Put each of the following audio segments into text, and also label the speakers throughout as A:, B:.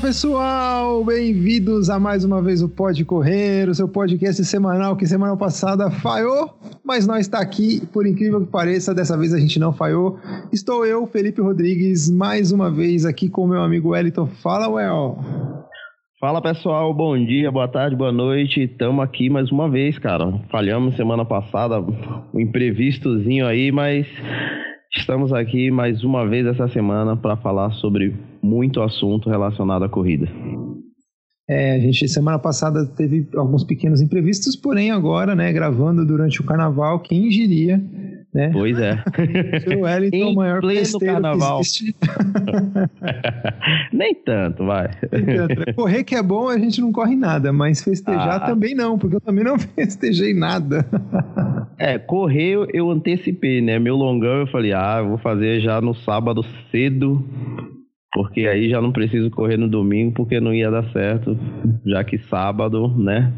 A: Pessoal, bem-vindos a mais uma vez o Pode Correr, o seu podcast semanal que semana passada falhou, mas nós está aqui, por incrível que pareça, dessa vez a gente não falhou. Estou eu, Felipe Rodrigues, mais uma vez aqui com o meu amigo Wellington. Fala, Well!
B: Fala pessoal, bom dia, boa tarde, boa noite, estamos aqui mais uma vez, cara. Falhamos semana passada, um imprevistozinho aí, mas estamos aqui mais uma vez essa semana para falar sobre muito assunto relacionado à corrida.
A: A gente semana passada teve alguns pequenos imprevistos, porém agora, né, gravando durante o carnaval, quem diria, né?
B: Pois é.
A: O Wellington, o maior festeiro
B: carnaval.
A: Que existe.
B: Nem tanto, vai.
A: Correr que é bom, a gente não corre nada, mas festejar também não, porque eu também não festejei nada.
B: Correr eu antecipei, né? Meu longão eu falei, eu vou fazer já no sábado cedo, porque aí já não preciso correr no domingo, porque não ia dar certo, já que sábado, né?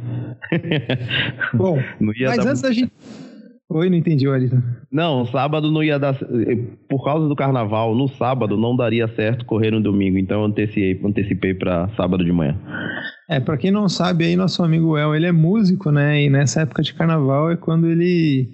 A: Bom, mas antes da gente... Oi, não entendi, Wellington.
B: Não, sábado não ia dar... Por causa do carnaval, no sábado não daria certo correr no domingo, então eu antecipei para sábado de manhã.
A: Pra quem não sabe, aí nosso amigo El, ele é músico, né? E nessa época de carnaval é quando ele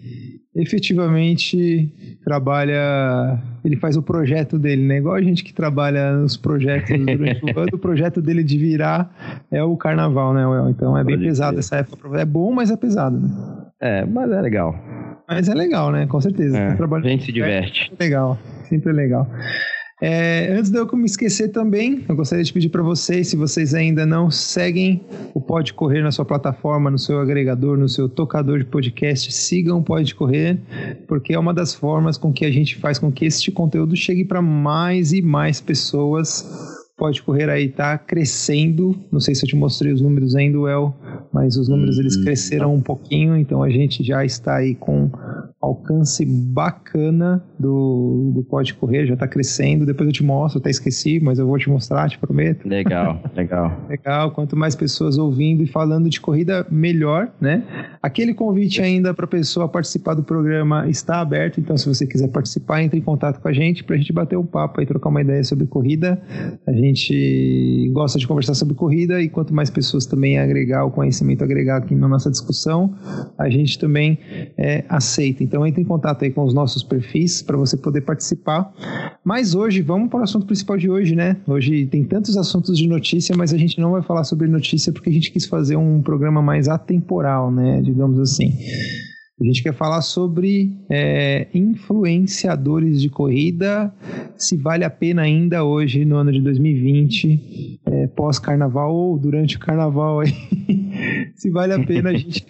A: efetivamente trabalha, ele faz o projeto dele, né? Igual a gente que trabalha nos projetos durante o ano, o projeto dele de virar é o carnaval, né, El? Então é bem pesado essa época. É bom, mas é pesado, né?
B: Mas é legal.
A: Mas é legal, né? Com certeza.
B: A gente se diverte.
A: Legal, sempre é legal. Antes de eu me esquecer também, eu gostaria de pedir para vocês, se vocês ainda não seguem o Pode Correr na sua plataforma, no seu agregador, no seu tocador de podcast, sigam o Pode Correr, porque é uma das formas com que a gente faz com que este conteúdo chegue para mais e mais pessoas. Pode Correr aí tá crescendo, não sei se eu te mostrei os números ainda, El, mas os números eles cresceram um pouquinho, então a gente já está aí com alcance bacana do Pode Correr, já está crescendo, depois eu te mostro, até esqueci, mas eu vou te mostrar, te prometo.
B: Legal.
A: Legal, quanto mais pessoas ouvindo e falando de corrida, melhor, né? Aquele convite ainda para a pessoa participar do programa está aberto, então se você quiser participar, entre em contato com a gente para a gente bater um papo e trocar uma ideia sobre corrida. A gente gosta de conversar sobre corrida e quanto mais pessoas também agregar o conhecimento, agregar aqui na nossa discussão, a gente também aceita. Então entre em contato aí com os nossos perfis para você poder participar. Mas hoje, vamos para o assunto principal de hoje, né? Hoje tem tantos assuntos de notícia, mas a gente não vai falar sobre notícia porque a gente quis fazer um programa mais atemporal, né? Digamos assim. A gente quer falar sobre influenciadores de corrida, se vale a pena ainda hoje, no ano de 2020, pós-carnaval ou durante o carnaval, aí, se vale a pena a gente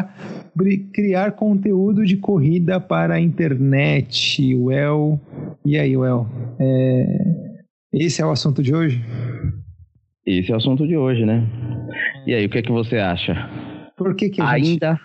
A: criar conteúdo de corrida para a internet. Well, e aí, Well? Esse é o assunto de hoje?
B: Esse é o assunto de hoje, né? E aí, o que é que você acha?
A: Por que
B: ainda...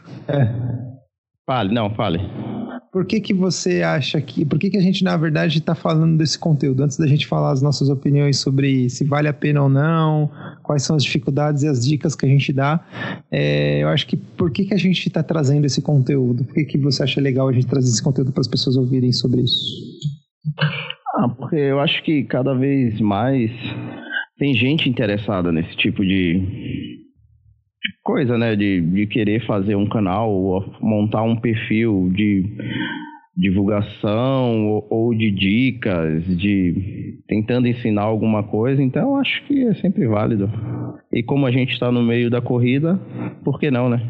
B: Fale.
A: Por que você acha que... Por que a gente, na verdade, está falando desse conteúdo? Antes da gente falar as nossas opiniões sobre se vale a pena ou não, quais são as dificuldades e as dicas que a gente dá, eu acho que por que a gente está trazendo esse conteúdo? Por que você acha legal a gente trazer esse conteúdo para as pessoas ouvirem sobre isso?
B: Porque eu acho que cada vez mais tem gente interessada nesse tipo de coisa, né, de querer fazer um canal ou montar um perfil de divulgação ou de dicas, de tentando ensinar alguma coisa, então eu acho que é sempre válido. E como a gente está no meio da corrida, por que não, né?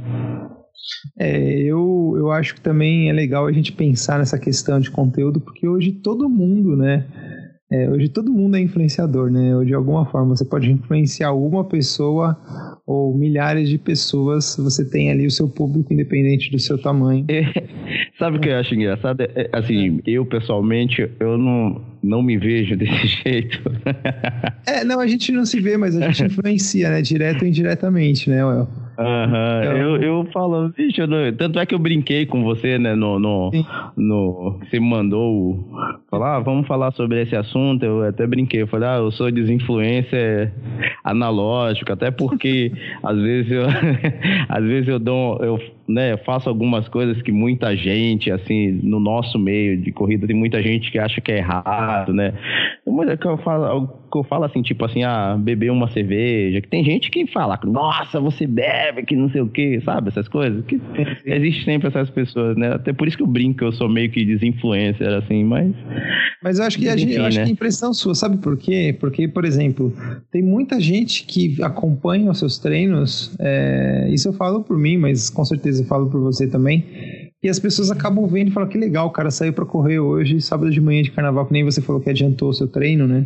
A: Eu acho que também é legal a gente pensar nessa questão de conteúdo, porque hoje todo mundo, né? Hoje todo mundo é influenciador, né? Ou de alguma forma você pode influenciar uma pessoa ou milhares de pessoas, você tem ali o seu público independente do seu tamanho.
B: Sabe o que eu acho engraçado? Assim, eu pessoalmente, eu não me vejo desse jeito.
A: Não, a gente não se vê, mas a gente influencia, né? Direto ou indiretamente, né, Well?
B: Eu falo, bicho, tanto é que eu brinquei com você, né, você me mandou falar, vamos falar sobre esse assunto, eu até brinquei, eu falei, eu sou desinfluencer analógico, até porque às vezes eu né, faço algumas coisas que muita gente, assim, no nosso meio de corrida, tem muita gente que acha que é errado, né? Que eu falo assim, tipo assim, beber uma cerveja, que tem gente que fala, nossa, você bebe, que não sei o que, sabe? Essas coisas. Que existe sempre essas pessoas, né? Até por isso que eu brinco que eu sou meio que desinfluencer, assim, mas...
A: Mas eu acho que eu acho que é impressão sua, sabe por quê? Porque, por exemplo, tem muita gente que acompanha os seus treinos, isso eu falo por mim, mas com certeza eu falo por você também, e as pessoas acabam vendo e falam, que legal, o cara saiu pra correr hoje, sábado de manhã de carnaval, que nem você falou que adiantou o seu treino, né?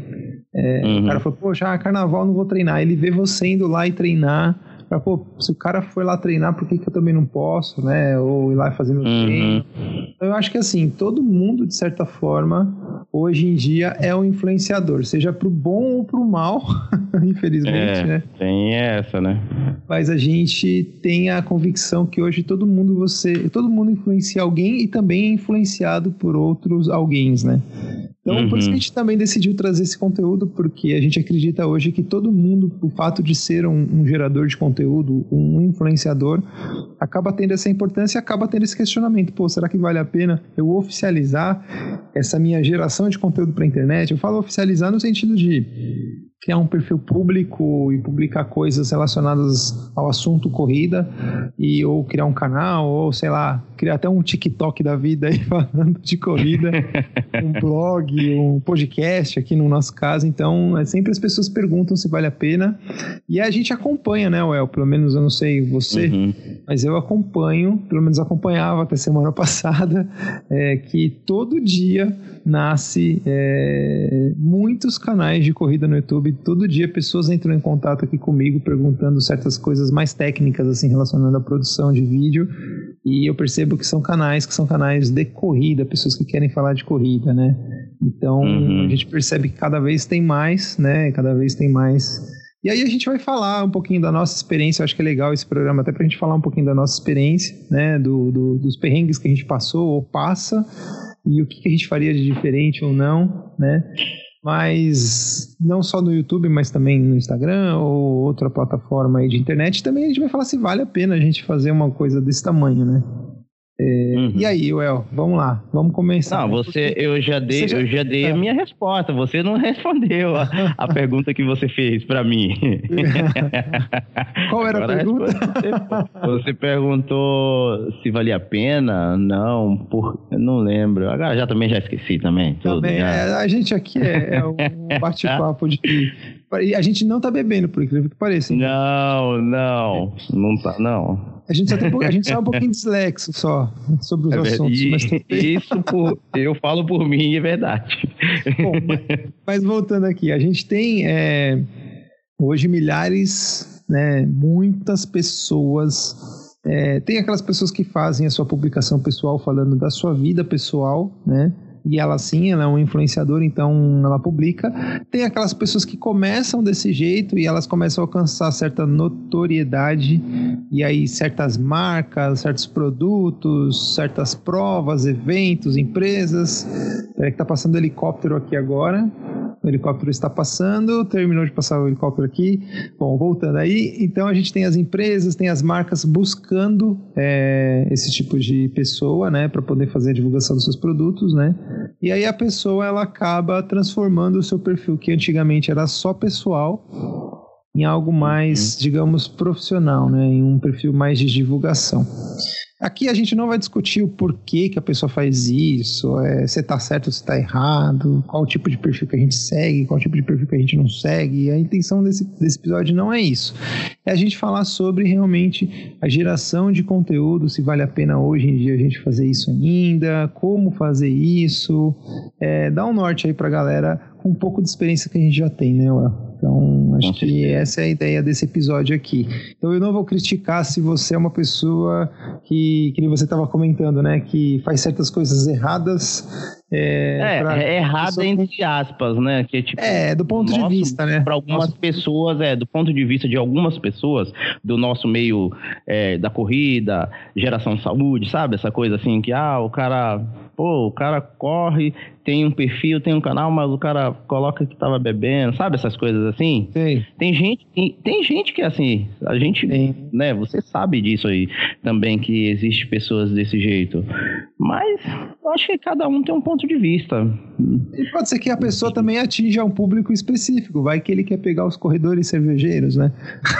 A: O cara falou, poxa, carnaval não vou treinar. Ele vê você indo lá e treinar, pô, se o cara foi lá treinar, por que eu também não posso, né? Ou ir lá fazer meu treino. Então eu acho que assim, todo mundo, de certa forma, hoje em dia é um influenciador, seja pro bom ou pro mal, infelizmente, né?
B: Tem essa, né?
A: Mas a gente tem a convicção que hoje todo mundo influencia alguém e também é influenciado por outros alguéms, né? Então, por isso que a gente também decidiu trazer esse conteúdo, porque a gente acredita hoje que todo mundo, o fato de ser um gerador de conteúdo, um influenciador, acaba tendo essa importância e acaba tendo esse questionamento. Pô, será que vale a pena eu oficializar essa minha geração de conteúdo para a internet? Eu falo oficializar no sentido de criar um perfil público e publicar coisas relacionadas ao assunto corrida, ou criar um canal, ou sei lá, criar até um TikTok da vida aí falando de corrida, um blog, um podcast aqui no nosso caso. Então, sempre as pessoas perguntam se vale a pena, e a gente acompanha, né, Well? Pelo menos eu não sei você, mas eu acompanho, pelo menos acompanhava até semana passada, que todo dia nasce muitos canais de corrida no YouTube. Todo dia pessoas entram em contato aqui comigo perguntando certas coisas mais técnicas, assim, relacionadas à produção de vídeo, e eu percebo que são canais de corrida, pessoas que querem falar de corrida, né? Então a gente percebe que cada vez tem mais, né? Cada vez tem mais. E aí a gente vai falar um pouquinho da nossa experiência. Eu acho que é legal esse programa até pra gente falar um pouquinho da nossa experiência, né? Dos perrengues que a gente passou ou passa, e o que a gente faria de diferente ou não, né? Mas não só no YouTube, mas também no Instagram ou outra plataforma aí de internet. Também a gente vai falar se vale a pena a gente fazer uma coisa desse tamanho, né? E aí, Well, vamos lá, vamos começar.
B: Não, eu já dei a minha resposta. Você não respondeu a pergunta que você fez para mim.
A: Qual era a pergunta?
B: Você perguntou se valia a pena? Não, não lembro. Agora já esqueci também.
A: A gente aqui é um bate-papo de que a gente não tá bebendo, por incrível que pareça.
B: Não tá, não.
A: A gente só é um pouquinho dislexo só sobre os assuntos.
B: Eu falo por mim, é verdade.
A: Bom, mas voltando aqui, a gente tem hoje milhares, né, muitas pessoas. Tem aquelas pessoas que fazem a sua publicação pessoal falando da sua vida pessoal, né? E ela sim, ela é um influenciador, então ela publica. Tem aquelas pessoas que começam desse jeito e elas começam a alcançar certa notoriedade, e aí certas marcas, certos produtos, certas provas, eventos, empresas. Peraí que tá passando helicóptero aqui agora. O helicóptero está passando, terminou de passar o helicóptero aqui. Bom, voltando aí, então a gente tem as empresas, tem as marcas buscando esse tipo de pessoa, né, para poder fazer a divulgação dos seus produtos, né? E aí a pessoa, ela acaba transformando o seu perfil, que antigamente era só pessoal, em algo mais, digamos, profissional, né? Em um perfil mais de divulgação. Aqui a gente não vai discutir o porquê que a pessoa faz isso, se está certo ou se está errado, qual o tipo de perfil que a gente segue, qual o tipo de perfil que a gente não segue. A intenção desse episódio não é isso. É a gente falar sobre realmente a geração de conteúdo, se vale a pena hoje em dia a gente fazer isso ainda, como fazer isso, dar um norte aí pra galera com um pouco de experiência que a gente já tem, né, Well? Então, acho que essa é a ideia desse episódio aqui. Então, eu não vou criticar se você é uma pessoa que nem você estava comentando, né? Que faz certas coisas erradas.
B: Errada entre aspas, né? Que, tipo,
A: do ponto de vista, né?
B: Para algumas pessoas, do ponto de vista de algumas pessoas do nosso meio da corrida, geração de saúde, sabe? Essa coisa assim que, o cara Pô, o cara corre, tem um perfil, tem um canal, mas o cara coloca que tava bebendo, sabe essas coisas assim?
A: Sim.
B: Tem gente que assim, a gente, né, você sabe disso aí também, que existe pessoas desse jeito. Mas eu acho que cada um tem um ponto de vista.
A: E pode ser que a pessoa também atinja um público específico, vai que ele quer pegar os corredores cervejeiros, né?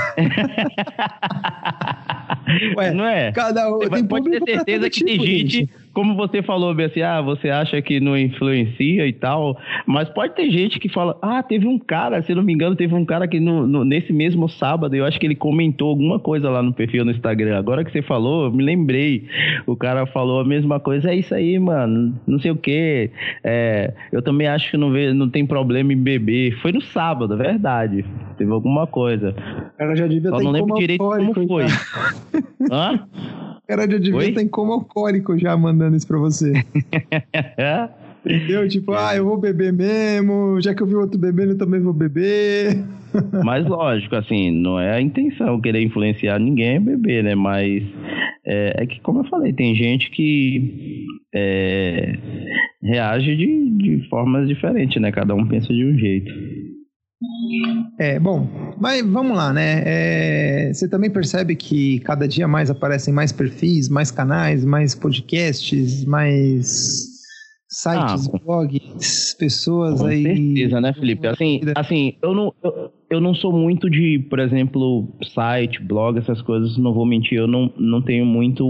A: Ué,
B: não é?
A: Cada um,
B: tem pode ter certeza que tem gente, como você falou, assim, você acha que não influencia e tal, mas pode ter gente que fala, teve um cara, se não me engano, teve um cara que nesse mesmo sábado, eu acho que ele comentou alguma coisa lá no perfil no Instagram. Agora que você falou, eu me lembrei, o cara falou a mesma coisa, é isso aí, mano, não sei o que, eu também acho que não tem problema em beber. Foi no sábado, é verdade, teve alguma coisa.
A: O cara já devia estar
B: não lembro direito como foi. Hã?
A: O cara já devia estar em coma alcoólico já mandando isso pra você. Entendeu? Tipo, eu vou beber mesmo, já que eu vi outro bebendo, eu também vou beber.
B: Mas lógico, assim, não é a intenção querer influenciar ninguém a beber, né? Mas é que, como eu falei, tem gente que reage de formas diferentes, né? Cada um pensa de um jeito.
A: Bom, mas vamos lá, né? Você também percebe que cada dia mais aparecem mais perfis, mais canais, mais podcasts, mais sites, blogs, pessoas
B: com
A: aí.
B: Com certeza, né, Felipe? Assim, eu não sou muito de, por exemplo, site, blog, essas coisas, não vou mentir, eu não tenho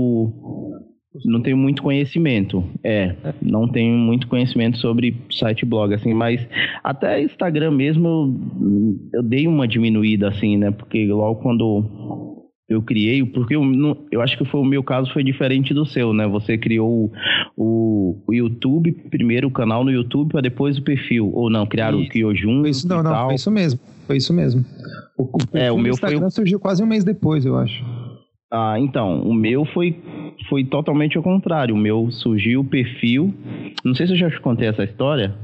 B: muito conhecimento. Não tenho muito conhecimento sobre site e blog, assim, mas até Instagram mesmo eu dei uma diminuída, assim, né? Porque logo quando eu criei, porque eu acho que o meu caso foi diferente do seu, né? Você criou o YouTube, primeiro o canal no YouTube, para depois o perfil, ou não, criou junto e tal.
A: Não, foi isso mesmo. O perfil
B: o meu
A: Instagram surgiu quase um mês depois, eu acho.
B: Então, o meu foi totalmente ao contrário. O meu surgiu o perfil. Não sei se eu já te contei essa história,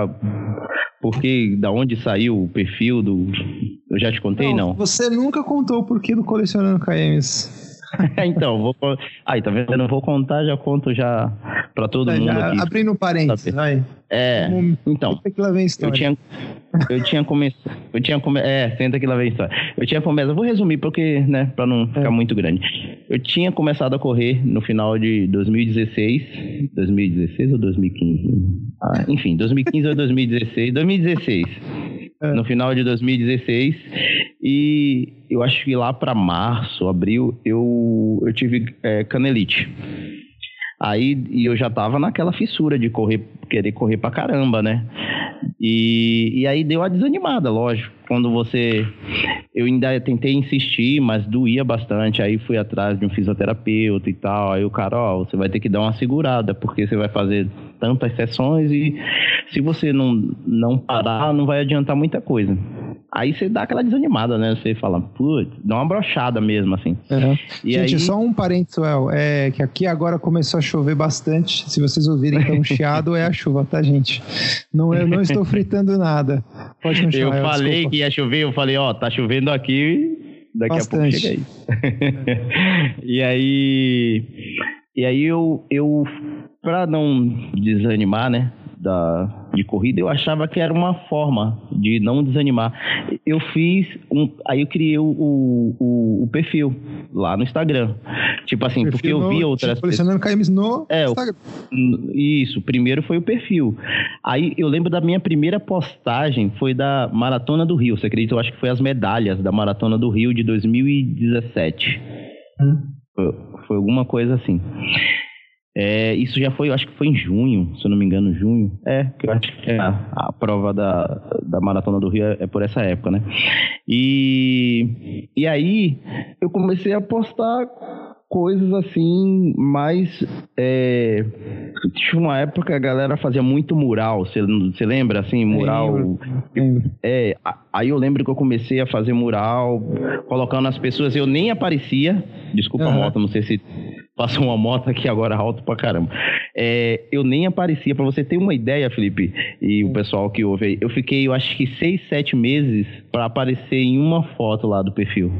B: porque da onde saiu o perfil do. Eu já te contei, não?
A: Você nunca contou o porquê do Colecionando KMs.
B: Então, tá vendo? Eu não vou contar, já conto já pra todo mundo aqui.
A: Abrindo parênteses, vai.
B: Então,
A: senta que lá vem a história.
B: Eu tinha começado, senta que lá vem a história. Eu tinha começado, vou resumir porque, né, pra não ficar muito grande. Eu tinha começado a correr no final de 2016 ou 2015? Enfim, 2015 ou 2016, 2016. No final de 2016, e eu acho que lá para março, abril, eu tive canelite. Aí eu já tava naquela fissura de querer correr pra caramba, né? E aí deu a desanimada, lógico. Eu ainda tentei insistir, mas doía bastante. Aí fui atrás de um fisioterapeuta e tal. Aí o cara, você vai ter que dar uma segurada, porque você vai fazer tantas sessões e se você não parar, não vai adiantar muita coisa. Aí você dá aquela desanimada, né? Você fala, putz, dá uma brochada mesmo, assim.
A: Uhum. Gente, só um parênteses, que aqui agora começou a chover bastante. Se vocês ouvirem então um chiado, é a chuva, tá, gente? Eu não estou fritando nada. Pode continuar.
B: Eu falei desculpa. Que ia chover, eu falei, tá chovendo aqui, daqui bastante. A pouco chega aí. E aí eu pra não desanimar, né? De corrida, eu achava que era uma forma de não desanimar. Aí eu criei o perfil lá no Instagram. Tipo assim, porque eu vi outras pessoas.
A: Colecionando KMs no Instagram.
B: Isso, primeiro foi o perfil. Aí eu lembro da minha primeira postagem, foi da Maratona do Rio. Você acredita? Eu acho que foi as medalhas da Maratona do Rio de 2017. Foi alguma coisa assim. Isso já foi, eu acho que foi em junho, se eu não me engano, junho. Que eu acho que a prova da Maratona do Rio é por essa época, né? E aí eu comecei a postar coisas assim, mais... Tinha uma época que a galera fazia muito mural, você lembra, assim, mural? Lembro. Aí eu lembro que eu comecei a fazer mural, colocando as pessoas, eu nem aparecia, desculpa a moto, não sei se passou uma moto aqui agora alto pra caramba. Eu nem aparecia, pra você ter uma ideia, Felipe, e o pessoal que ouve aí, eu fiquei, eu acho que 6, 7 meses pra aparecer em uma foto lá do perfil.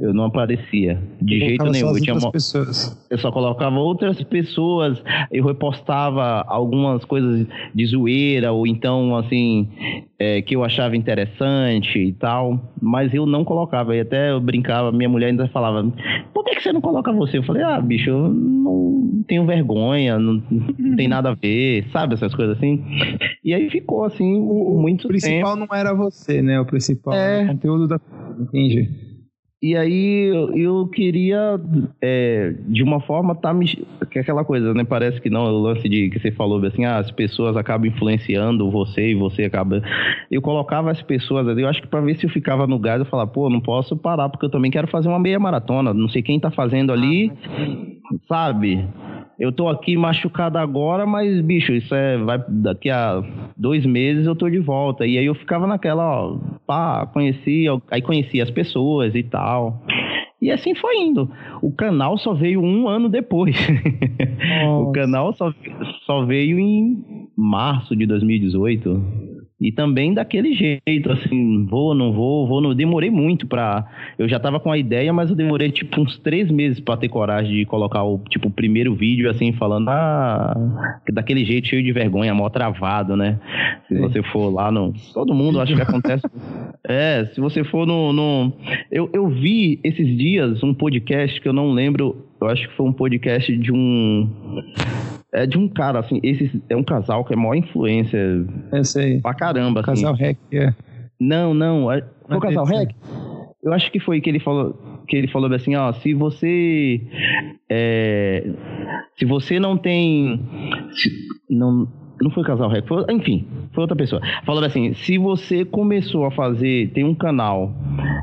B: Eu não aparecia de jeito nenhum. Eu só colocava outras pessoas, eu repostava algumas coisas de zoeira, ou então, assim, que eu achava interessante e tal, mas eu não colocava. E até eu brincava, minha mulher ainda falava, por que você não coloca você? Eu falei, bicho, eu não tenho vergonha, não tem nada a ver, sabe, essas coisas assim. E aí ficou, assim, muito tempo.
A: O principal não era você, né? O principal era o conteúdo da... Entendi.
B: E aí eu queria, de uma forma, que é aquela coisa, né? Parece que não, o lance de que você falou, assim, as pessoas acabam influenciando você e você acaba... Eu colocava as pessoas ali, eu acho que pra ver se eu ficava no gás, eu falava, pô, não posso parar, porque eu também quero fazer uma meia maratona, não sei quem tá fazendo ali, sabe? Eu tô aqui machucado agora, mas, bicho, isso vai daqui a 2 meses eu tô de volta. E aí eu ficava naquela, aí conhecia as pessoas e tal. E assim foi indo. O canal só veio 1 ano depois. O canal só veio em março de 2018. E também daquele jeito, assim, vou, não. Demorei muito eu já tava com a ideia, mas eu demorei, tipo, uns 3 meses pra ter coragem de colocar o primeiro vídeo, assim, falando, daquele jeito, cheio de vergonha, mó travado, né? Se você for lá todo mundo, acho que acontece... se você for Eu vi esses dias um podcast que eu não lembro, eu acho que foi um podcast de um cara, assim, é um casal que é maior influência pra caramba, assim.
A: Casal Rec,
B: Não, foi o Casal Rec? Eu acho que foi que ele falou assim, se você não tem... Não foi o Casal Rec, enfim, foi outra pessoa. Falou assim, se você começou a tem um canal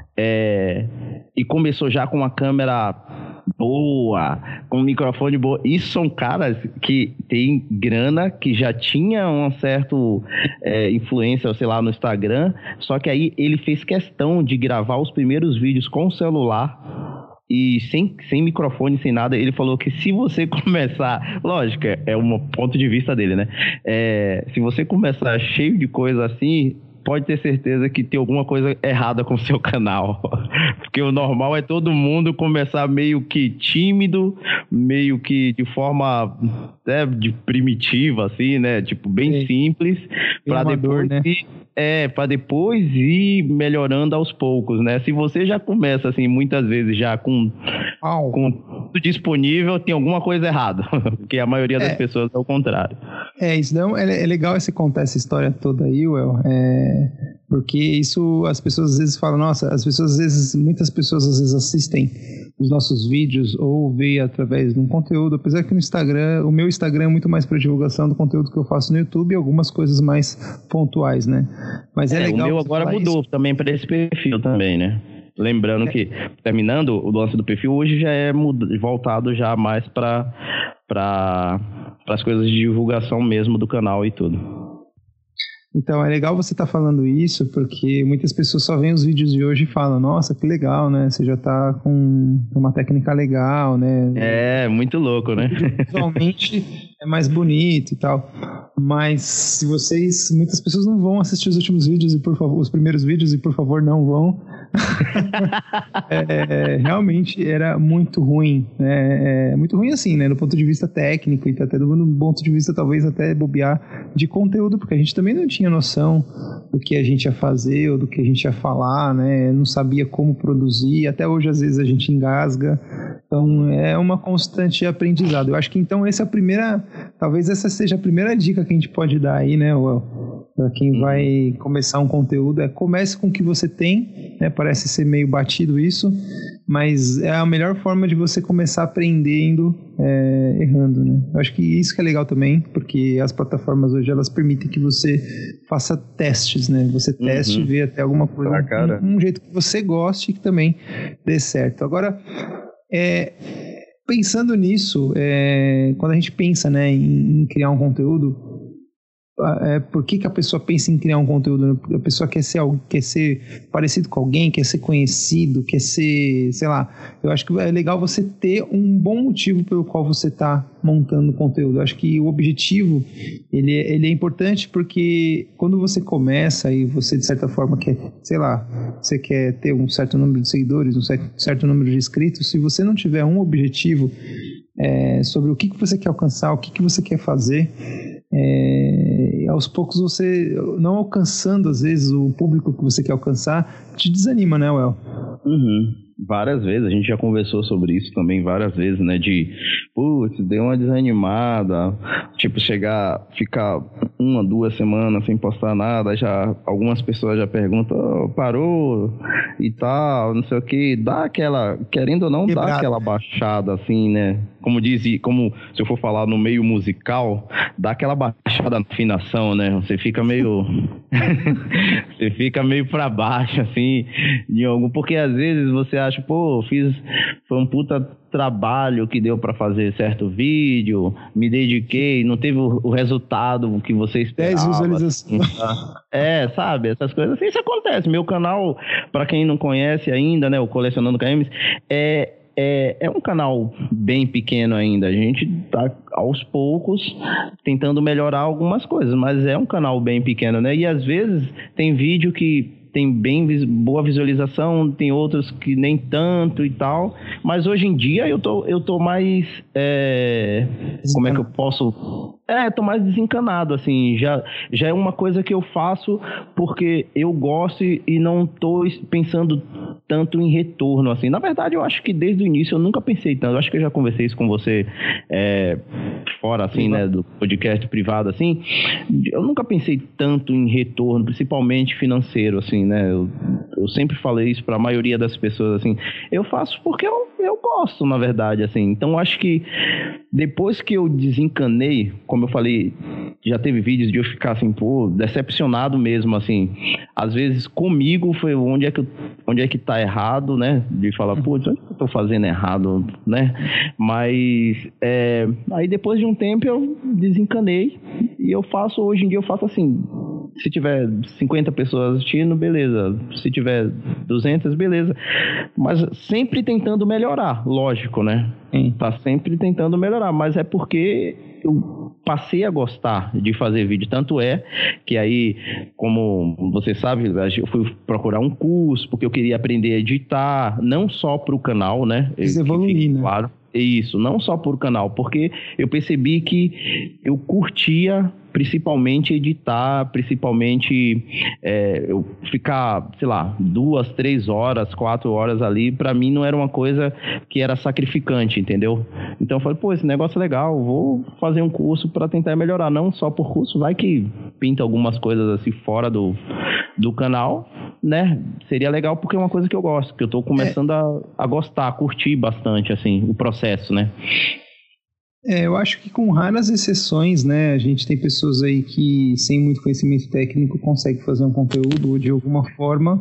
B: e começou já com uma câmera boa, com um microfone boa, isso são caras que tem grana, que já tinha uma certa influência, sei lá, no Instagram, só que aí ele fez questão de gravar os primeiros vídeos com o celular e sem microfone, sem nada. Ele falou que se você começar, lógico, é um ponto de vista dele, né? Se você começar cheio de coisa assim, pode ter certeza que tem alguma coisa errada com o seu canal. Porque o normal é todo mundo começar meio que tímido, meio que de forma de primitiva, assim, né? Tipo, bem simples, para depois... né? Para depois ir melhorando aos poucos, né? Se você já começa, assim, muitas vezes já com tudo disponível, tem alguma coisa errada. Porque a maioria das pessoas é o contrário.
A: Isso não, é legal você contar essa história toda aí, Well, porque isso as pessoas às vezes falam, nossa, muitas pessoas às vezes assistem os nossos vídeos ou veem através de um conteúdo, apesar que o meu Instagram é muito mais para divulgação do conteúdo que eu faço no YouTube e algumas coisas mais pontuais, né? Mas é legal.
B: O meu agora mudou também para esse perfil também, né? Lembrando que, terminando o lance do perfil, hoje já é voltado já mais para as coisas de divulgação mesmo do canal e tudo.
A: Então, é legal você estar falando isso, porque muitas pessoas só veem os vídeos de hoje e falam, nossa, que legal, né? Você já está com uma técnica legal, né?
B: Muito louco, né?
A: Visualmente é mais bonito e tal. Mas muitas pessoas não vão assistir os últimos vídeos e, por favor, os primeiros vídeos e, por favor, não vão. Realmente era muito ruim, né? Muito ruim assim, né? Do ponto de vista técnico e até do ponto de vista, talvez, até bobear de conteúdo, porque a gente também não tinha noção do que a gente ia fazer ou do que a gente ia falar, né? Não sabia como produzir, até hoje às vezes a gente engasga, então é uma constante aprendizado. Eu acho que então talvez essa seja a primeira dica que a gente pode dar aí, né, para quem vai começar um conteúdo, comece com o que você tem, né? Parece ser meio batido isso, mas é a melhor forma de você começar aprendendo errando, né? Eu acho que isso que é legal também, porque as plataformas hoje elas permitem que você faça testes, né? Você teste e vê até alguma coisa, um jeito que você goste e que também dê certo. Agora, pensando nisso, quando a gente pensa, né, em criar um conteúdo, por que a pessoa pensa em criar um conteúdo? A pessoa quer ser parecido com alguém, quer ser conhecido, quer ser, sei lá. Eu acho que é legal você ter um bom motivo pelo qual você está montando conteúdo. Eu acho que o objetivo, ele é importante porque quando você começa e você, de certa forma, quer, sei lá, você quer ter um certo número de seguidores, um certo número de inscritos, se você não tiver um objetivo sobre o que você quer alcançar, o que você quer fazer, aos poucos você, não alcançando às vezes o público que você quer alcançar, te desanima, né, Well?
B: Várias vezes, a gente já conversou sobre isso também várias vezes, né, de deu uma desanimada, tipo, ficar 1, 2 semanas sem postar nada, já algumas pessoas já perguntam, parou e tal, não sei o que, dá aquela, querendo ou não, dá aquela baixada assim, né, como se eu for falar no meio musical, dá aquela baixada na afinação, né, você fica meio você fica meio pra baixo, assim, porque às vezes você acha, foi um puta trabalho que deu pra fazer certo vídeo, me dediquei, não teve o resultado que você esperava.
A: 10 visualizações.
B: Sabe, essas coisas assim, isso acontece. Meu canal, pra quem não conhece ainda, né, o Colecionando KMs, é um canal bem pequeno ainda. A gente tá aos poucos tentando melhorar algumas coisas, mas é um canal bem pequeno, né? E às vezes tem vídeo que tem bem boa visualização, tem outros que nem tanto e tal, mas hoje em dia eu tô mais como é que eu posso... tô mais desencanado, assim, já é uma coisa que eu faço porque eu gosto e não tô pensando tanto em retorno, assim. Na verdade, eu acho que desde o início eu nunca pensei tanto, eu acho que eu já conversei isso com você fora, assim, né, do podcast privado, assim, eu nunca pensei tanto em retorno, principalmente financeiro, assim, né, eu sempre falei isso para a maioria das pessoas, assim, eu faço porque eu gosto, na verdade, assim, então acho que depois que eu desencanei, como eu falei, já teve vídeos de eu ficar assim, decepcionado mesmo, assim, às vezes comigo foi onde é que tá errado, né, de falar, onde é que eu tô fazendo errado, né, mas aí depois de um tempo eu desencanei e hoje em dia eu faço assim, se tiver 50 pessoas assistindo, beleza, se tiver 200, beleza, mas sempre tentando melhorar, lógico, né, tá sempre tentando melhorar, mas é porque eu passei a gostar de fazer vídeo, tanto é que aí, como você sabe, eu fui procurar um curso, porque eu queria aprender a editar, não só para o canal, né?
A: Evoluir, né?
B: Claro, isso, não só por canal, porque eu percebi que eu curtia principalmente editar, principalmente eu ficar, sei lá, 2, 3 horas, 4 horas ali, pra mim não era uma coisa que era sacrificante, entendeu? Então eu falei, esse negócio é legal, vou fazer um curso pra tentar melhorar, não só por curso, vai que pinta algumas coisas assim fora do canal, né? Seria legal porque é uma coisa que eu gosto, que eu tô começando a gostar, a curtir bastante, assim, o processo, né?
A: Eu acho que com raras exceções, né, a gente tem pessoas aí que sem muito conhecimento técnico conseguem fazer um conteúdo de alguma forma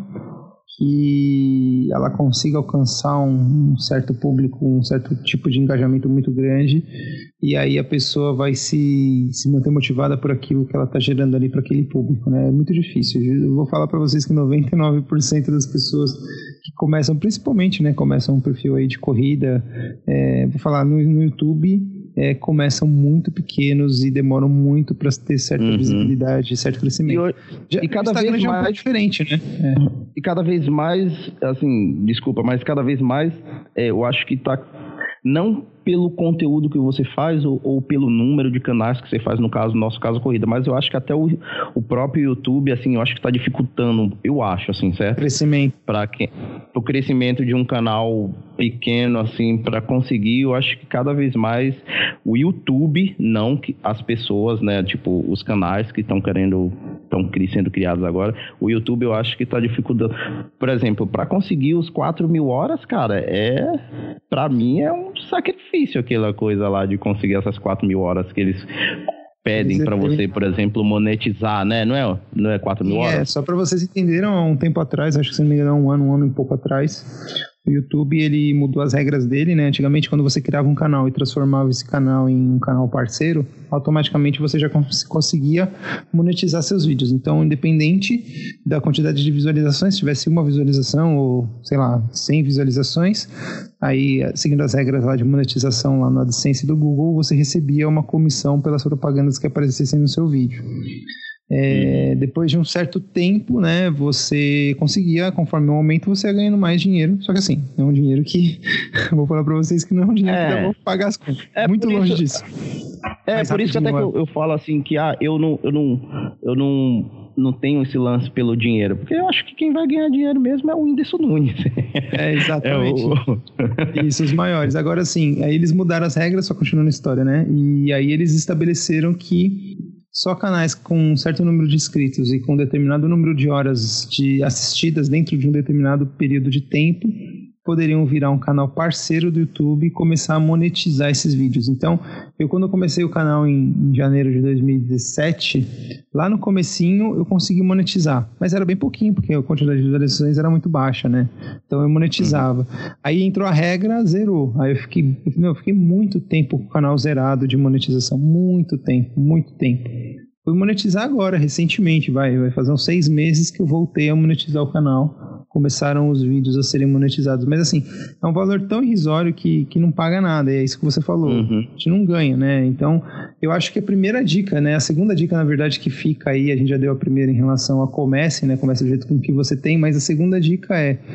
A: que ela consiga alcançar um certo público, um certo tipo de engajamento muito grande, e aí a pessoa vai se manter motivada por aquilo que ela está gerando ali para aquele público, né? É muito difícil. Eu vou falar para vocês que 99% das pessoas que começam, principalmente, né, começam um perfil aí de corrida, vou falar no YouTube, começam muito pequenos e demoram muito para ter certa visibilidade, certo crescimento.
B: E cada vez mais
A: é diferente, né?
B: E cada vez mais, assim, desculpa, mas cada vez mais eu acho que tá não pelo conteúdo que você faz ou pelo número de canais que você faz, no nosso caso corrida, mas eu acho que até o próprio YouTube, assim, eu acho que está dificultando, eu acho, assim, certo?
A: Crescimento.
B: O crescimento de um canal pequeno, assim, para conseguir, eu acho que cada vez mais o YouTube, não que as pessoas, né, tipo, os canais que estão sendo criados agora, o YouTube eu acho que está dificultando. Por exemplo, para conseguir os 4.000 horas, cara, para mim é um sacrifício aquela coisa lá de conseguir essas 4.000 horas que eles pedem para você, por exemplo, monetizar, né? Não é 4.000 horas?
A: Só para vocês entenderem, há um tempo atrás, acho que se não me engano, um ano e pouco atrás, O YouTube, ele mudou as regras dele, né? Antigamente, quando você criava um canal e transformava esse canal em um canal parceiro, automaticamente você já conseguia monetizar seus vídeos. Então, independente da quantidade de visualizações, se tivesse uma visualização ou, sei lá, 100 visualizações, aí, seguindo as regras lá de monetização lá no AdSense do Google, você recebia uma comissão pelas propagandas que aparecessem no seu vídeo. Depois de um certo tempo, né, você conseguia, conforme o aumento, você ia ganhando mais dinheiro. Só que assim, é um dinheiro que vou falar pra vocês que não é um dinheiro que dá pra pagar as contas. Muito longe disso.
B: Por isso que até que eu falo assim que eu não tenho esse lance pelo dinheiro, porque eu acho que quem vai ganhar dinheiro mesmo é o Whindersson Nunes.
A: Exatamente. Isso, os maiores. Agora sim, aí eles mudaram as regras, só continuando a história, né? E aí eles estabeleceram que só canais com um certo número de inscritos e com um determinado número de horas de assistidas dentro de um determinado período de tempo poderiam virar um canal parceiro do YouTube e começar a monetizar esses vídeos. Então, quando eu comecei o canal em janeiro de 2017, lá no comecinho eu consegui monetizar, mas era bem pouquinho, porque a quantidade de visualizações era muito baixa, né? Então eu monetizava. Aí entrou a regra, zerou. Aí eu fiquei muito tempo com o canal zerado de monetização, muito tempo. Fui monetizar agora, recentemente, vai fazer uns 6 meses que eu voltei a monetizar o canal. Começaram os vídeos a serem monetizados. Mas assim, é um valor tão irrisório que não paga nada. É isso que você falou. A gente não ganha, né? Então, eu acho que a primeira dica, né? A segunda dica, na verdade, que fica aí, a gente já deu a primeira em relação a comece, né? Comece do jeito com que você tem, mas a segunda dica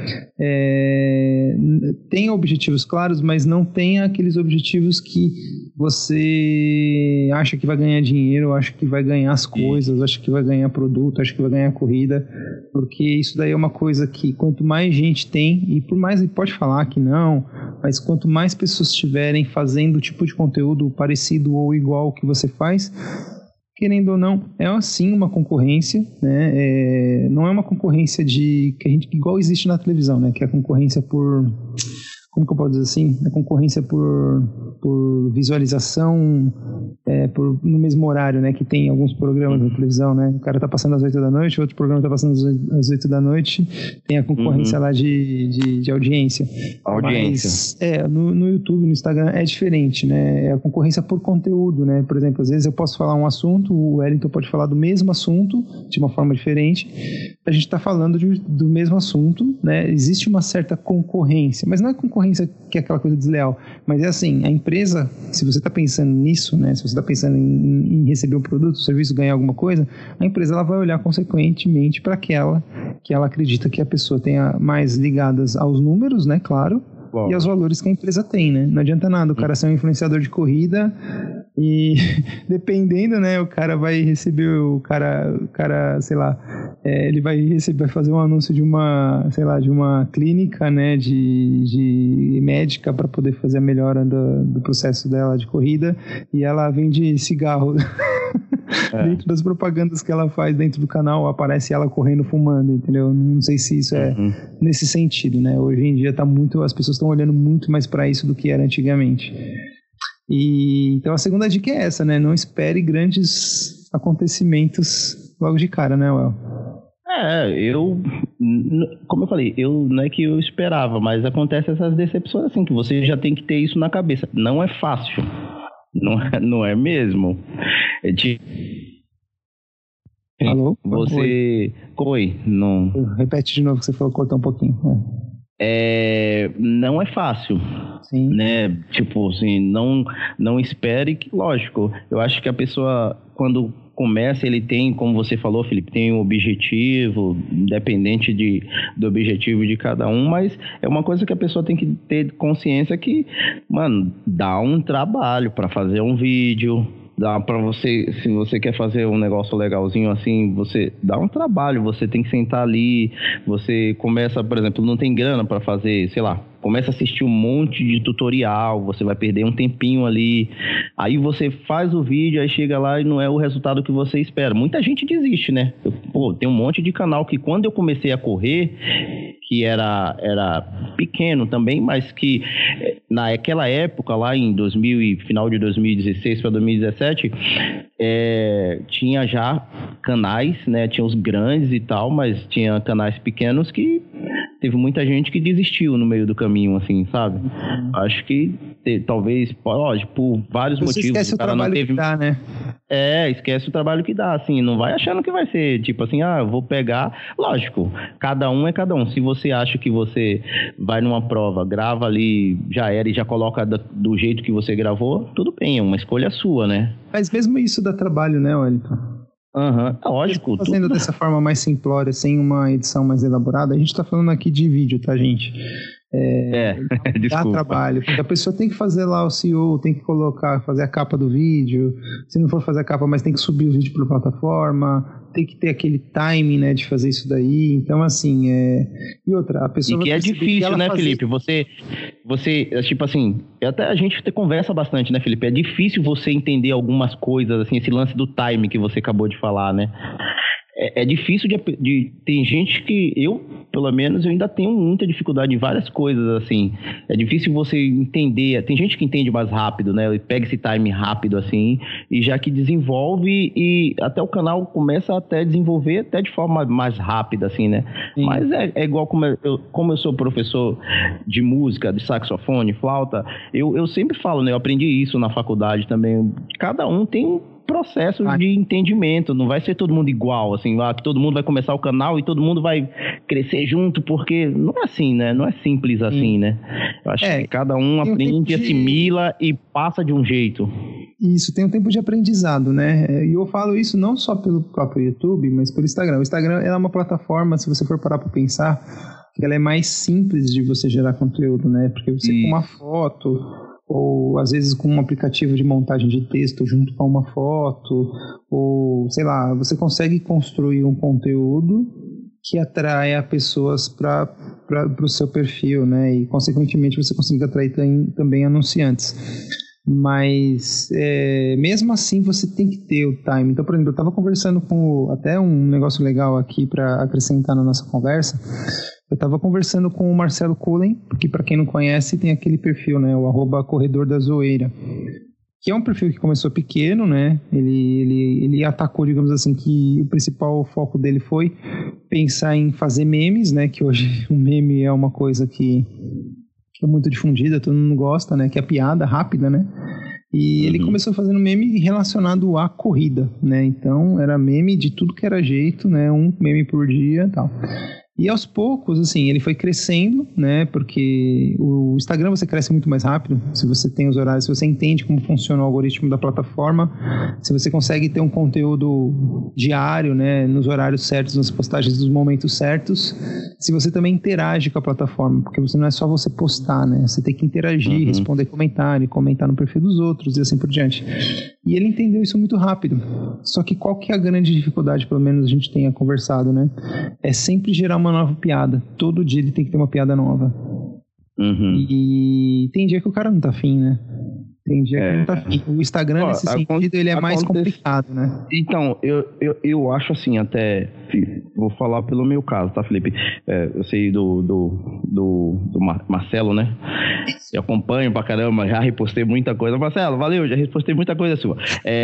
A: tenha objetivos claros, mas não tenha aqueles objetivos que você acha que vai ganhar dinheiro, acha que vai ganhar as coisas, acha que vai ganhar produto, acha que vai ganhar corrida, porque isso daí é uma coisa que quanto mais gente tem, e por mais ele pode falar que não, mas quanto mais pessoas estiverem fazendo o tipo de conteúdo parecido ou igual ao que você faz, querendo ou não, é assim uma concorrência, né? Não é uma concorrência que a gente, igual existe na televisão, né? Que é a concorrência por... Como que eu posso dizer assim? A concorrência por visualização no mesmo horário, né? Que tem alguns programas na televisão, né? O cara tá passando às 8 da noite, outro programa tá passando às 8 da noite, tem a concorrência lá de audiência. Mas, no YouTube, no Instagram é diferente, né? É a concorrência por conteúdo, né? Por exemplo, às vezes eu posso falar um assunto, o Wellington pode falar do mesmo assunto, de uma forma diferente. A gente tá falando do mesmo assunto, né? Existe uma certa concorrência, mas não é concorrência que é aquela coisa desleal, mas é assim, a empresa, se você está pensando nisso, né, se você está pensando em receber um produto, um serviço, ganhar alguma coisa, a empresa ela vai olhar consequentemente para aquela que ela acredita que a pessoa tenha mais ligadas aos números, né, claro, e aos valores que a empresa tem, né? Não adianta nada o cara ser um influenciador de corrida e dependendo, né, o cara vai receber, o cara, sei lá, ele vai fazer um anúncio de uma, sei lá, de uma clínica, né, de médica para poder fazer a melhora do processo dela de corrida, e ela vende cigarro. Dentro das propagandas que ela faz dentro do canal, aparece ela correndo, fumando, entendeu? Não sei se isso é nesse sentido, né? Hoje em dia as pessoas estão olhando muito mais para isso do que era antigamente. Então a segunda dica é essa, né? Não espere grandes acontecimentos logo de cara, né, Well?
B: Como eu falei, não é que eu esperava, mas acontece essas decepções assim, que você já tem que ter isso na cabeça. Não é fácil. Não é mesmo?
A: Alô?
B: Oi. Não...
A: Repete de novo que você falou, cortou um pouquinho.
B: Não é fácil.
A: Sim.
B: Né? Tipo assim, não espere que, lógico, eu acho que a pessoa, quando começa, ele tem, como você falou, Felipe, tem um objetivo, independente do objetivo de cada um, mas é uma coisa que a pessoa tem que ter consciência que, mano, dá um trabalho para fazer um vídeo, dá para você, se você quer fazer um negócio legalzinho assim, você dá um trabalho, você tem que sentar ali, você começa, por exemplo, não tem grana para fazer, sei lá, começa a assistir um monte de tutorial, você vai perder um tempinho ali, aí você faz o vídeo, aí chega lá e não é o resultado que você espera. Muita gente desiste, né? Tem um monte de canal que quando eu comecei a correr, que era pequeno também, mas que naquela época, lá em final de 2016 para 2017, tinha já canais, né? Tinha os grandes e tal, mas tinha canais pequenos que teve muita gente que desistiu no meio do caminho, assim, sabe? Acho que talvez, lógico, por vários
A: Você
B: motivos.
A: esquece o trabalho que dá, né?
B: Esquece o trabalho que dá, assim, não vai achando que vai ser, tipo assim, eu vou pegar, lógico, cada um é cada um. Se você acha que você vai numa prova, grava ali, já era, e já coloca do jeito que você gravou, tudo bem, é uma escolha sua, né?
A: Mas mesmo isso dá trabalho, né, Wellington?
B: Lógico.
A: Fazendo dessa forma mais simplória, sem uma edição mais elaborada, a gente tá falando aqui de vídeo, tá, gente? Dá trabalho, porque a pessoa tem que fazer lá o SEO, tem que fazer a capa do vídeo, se não for fazer a capa, mas tem que subir o vídeo para a plataforma, tem que ter aquele timing, né, de fazer isso daí, então assim, e outra, a pessoa...
B: E que é difícil, né, Felipe, você, tipo assim, até a gente conversa bastante, né, Felipe, é difícil você entender algumas coisas, assim, esse lance do time que você acabou de falar, né? É difícil tem gente que pelo menos, eu ainda tenho muita dificuldade em várias coisas, assim. É difícil você entender. Tem gente que entende mais rápido, né? Pega esse time rápido, assim, e já que desenvolve, e até o canal começa até a desenvolver até de forma mais rápida, assim, né? Sim. Mas é igual como eu sou professor de música, de saxofone, flauta, eu sempre falo, né? Eu aprendi isso na faculdade também. Cada um tem processo de entendimento, não vai ser todo mundo igual, assim, que todo mundo vai começar o canal e todo mundo vai crescer junto, porque não é assim, né? Não é simples assim, né? Eu acho que cada um aprende, assimila e passa de um jeito.
A: Isso, tem um tempo de aprendizado, né? E eu falo isso não só pelo próprio YouTube, mas pelo Instagram. O Instagram é uma plataforma, se você for parar para pensar, que ela é mais simples de você gerar conteúdo, né? Porque você com uma foto, ou às vezes com um aplicativo de montagem de texto junto com uma foto, ou sei lá, você consegue construir um conteúdo que atrai a pessoas para o seu perfil, né? E consequentemente você consegue atrair também anunciantes. Mas mesmo assim você tem que ter o time. Então, por exemplo, eu estava conversando com até um negócio legal aqui para acrescentar na nossa conversa. Eu estava conversando com o Marcelo Cullen, que para quem não conhece tem aquele perfil, né, o @corredor da zoeira, que é um perfil que começou pequeno, né? Ele atacou, digamos assim, que o principal foco dele foi pensar em fazer memes, né? Que hoje o meme é uma coisa que é muito difundida, todo mundo gosta, né? Que é piada rápida, né? E ele começou fazendo meme relacionado à corrida, né? Então era meme de tudo que era jeito, né? Um meme por dia e tal. E aos poucos, assim, ele foi crescendo, né? Porque o Instagram você cresce muito mais rápido, se você tem os horários, se você entende como funciona o algoritmo da plataforma, se você consegue ter um conteúdo diário, né? Nos horários certos, nas postagens dos momentos certos, se você também interage com a plataforma, porque você não é só você postar, né? Você tem que interagir, responder comentário, comentar no perfil dos outros e assim por diante. E ele entendeu isso muito rápido. Só que qual que é a grande dificuldade, pelo menos a gente tenha conversado, né? É sempre gerar uma nova piada. Todo dia ele tem que ter uma piada nova. E tem dia que o cara não tá afim, né? Tem dia que não tá afim. O Instagram, nesse sentido, ele é mais complicado, né?
B: Então, eu acho assim, até... Vou falar pelo meu caso, tá, Felipe? Eu sei do Marcelo, né? Eu acompanho pra caramba, já repostei muita coisa. Marcelo, valeu, já repostei muita coisa sua.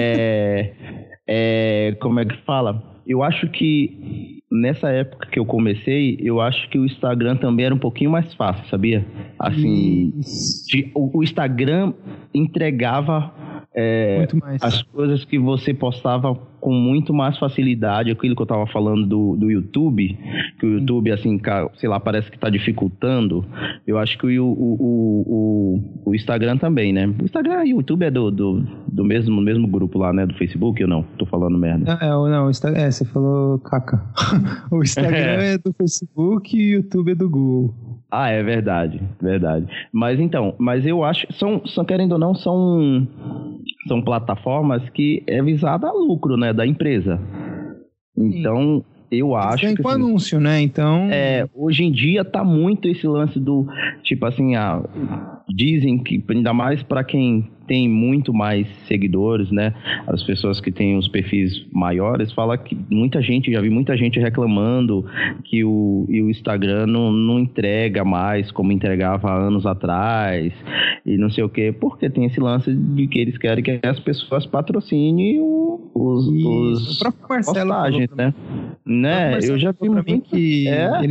B: Como é que fala? Eu acho que nessa época que eu comecei, eu acho que o Instagram também era um pouquinho mais fácil, sabia? Assim, o Instagram entregava as coisas que você postava com muito mais facilidade. Aquilo que eu tava falando do YouTube, que o YouTube, assim, sei lá, parece que tá dificultando. Eu acho que o Instagram também, né? O Instagram e o YouTube é do mesmo grupo lá, né? Do Facebook, ou não? Tô falando merda.
A: Não, o Instagram, você falou caca. O Instagram é do Facebook e o YouTube é do Google.
B: Ah, é verdade. Mas eu acho, são querendo ou não, são plataformas que é visada a lucro, né, da empresa. Então, eu acho que...
A: com anúncio, né, então...
B: hoje em dia tá muito esse lance do, tipo assim, dizem que, ainda mais para quem tem muito mais seguidores, né? As pessoas que têm os perfis maiores, fala que já vi muita gente reclamando que o Instagram não entrega mais como entregava anos atrás e não sei o quê, porque tem esse lance de que eles querem que as pessoas patrocinem os
A: próprio Marcelo
B: postagens, né? Eu já vi
A: pra mim que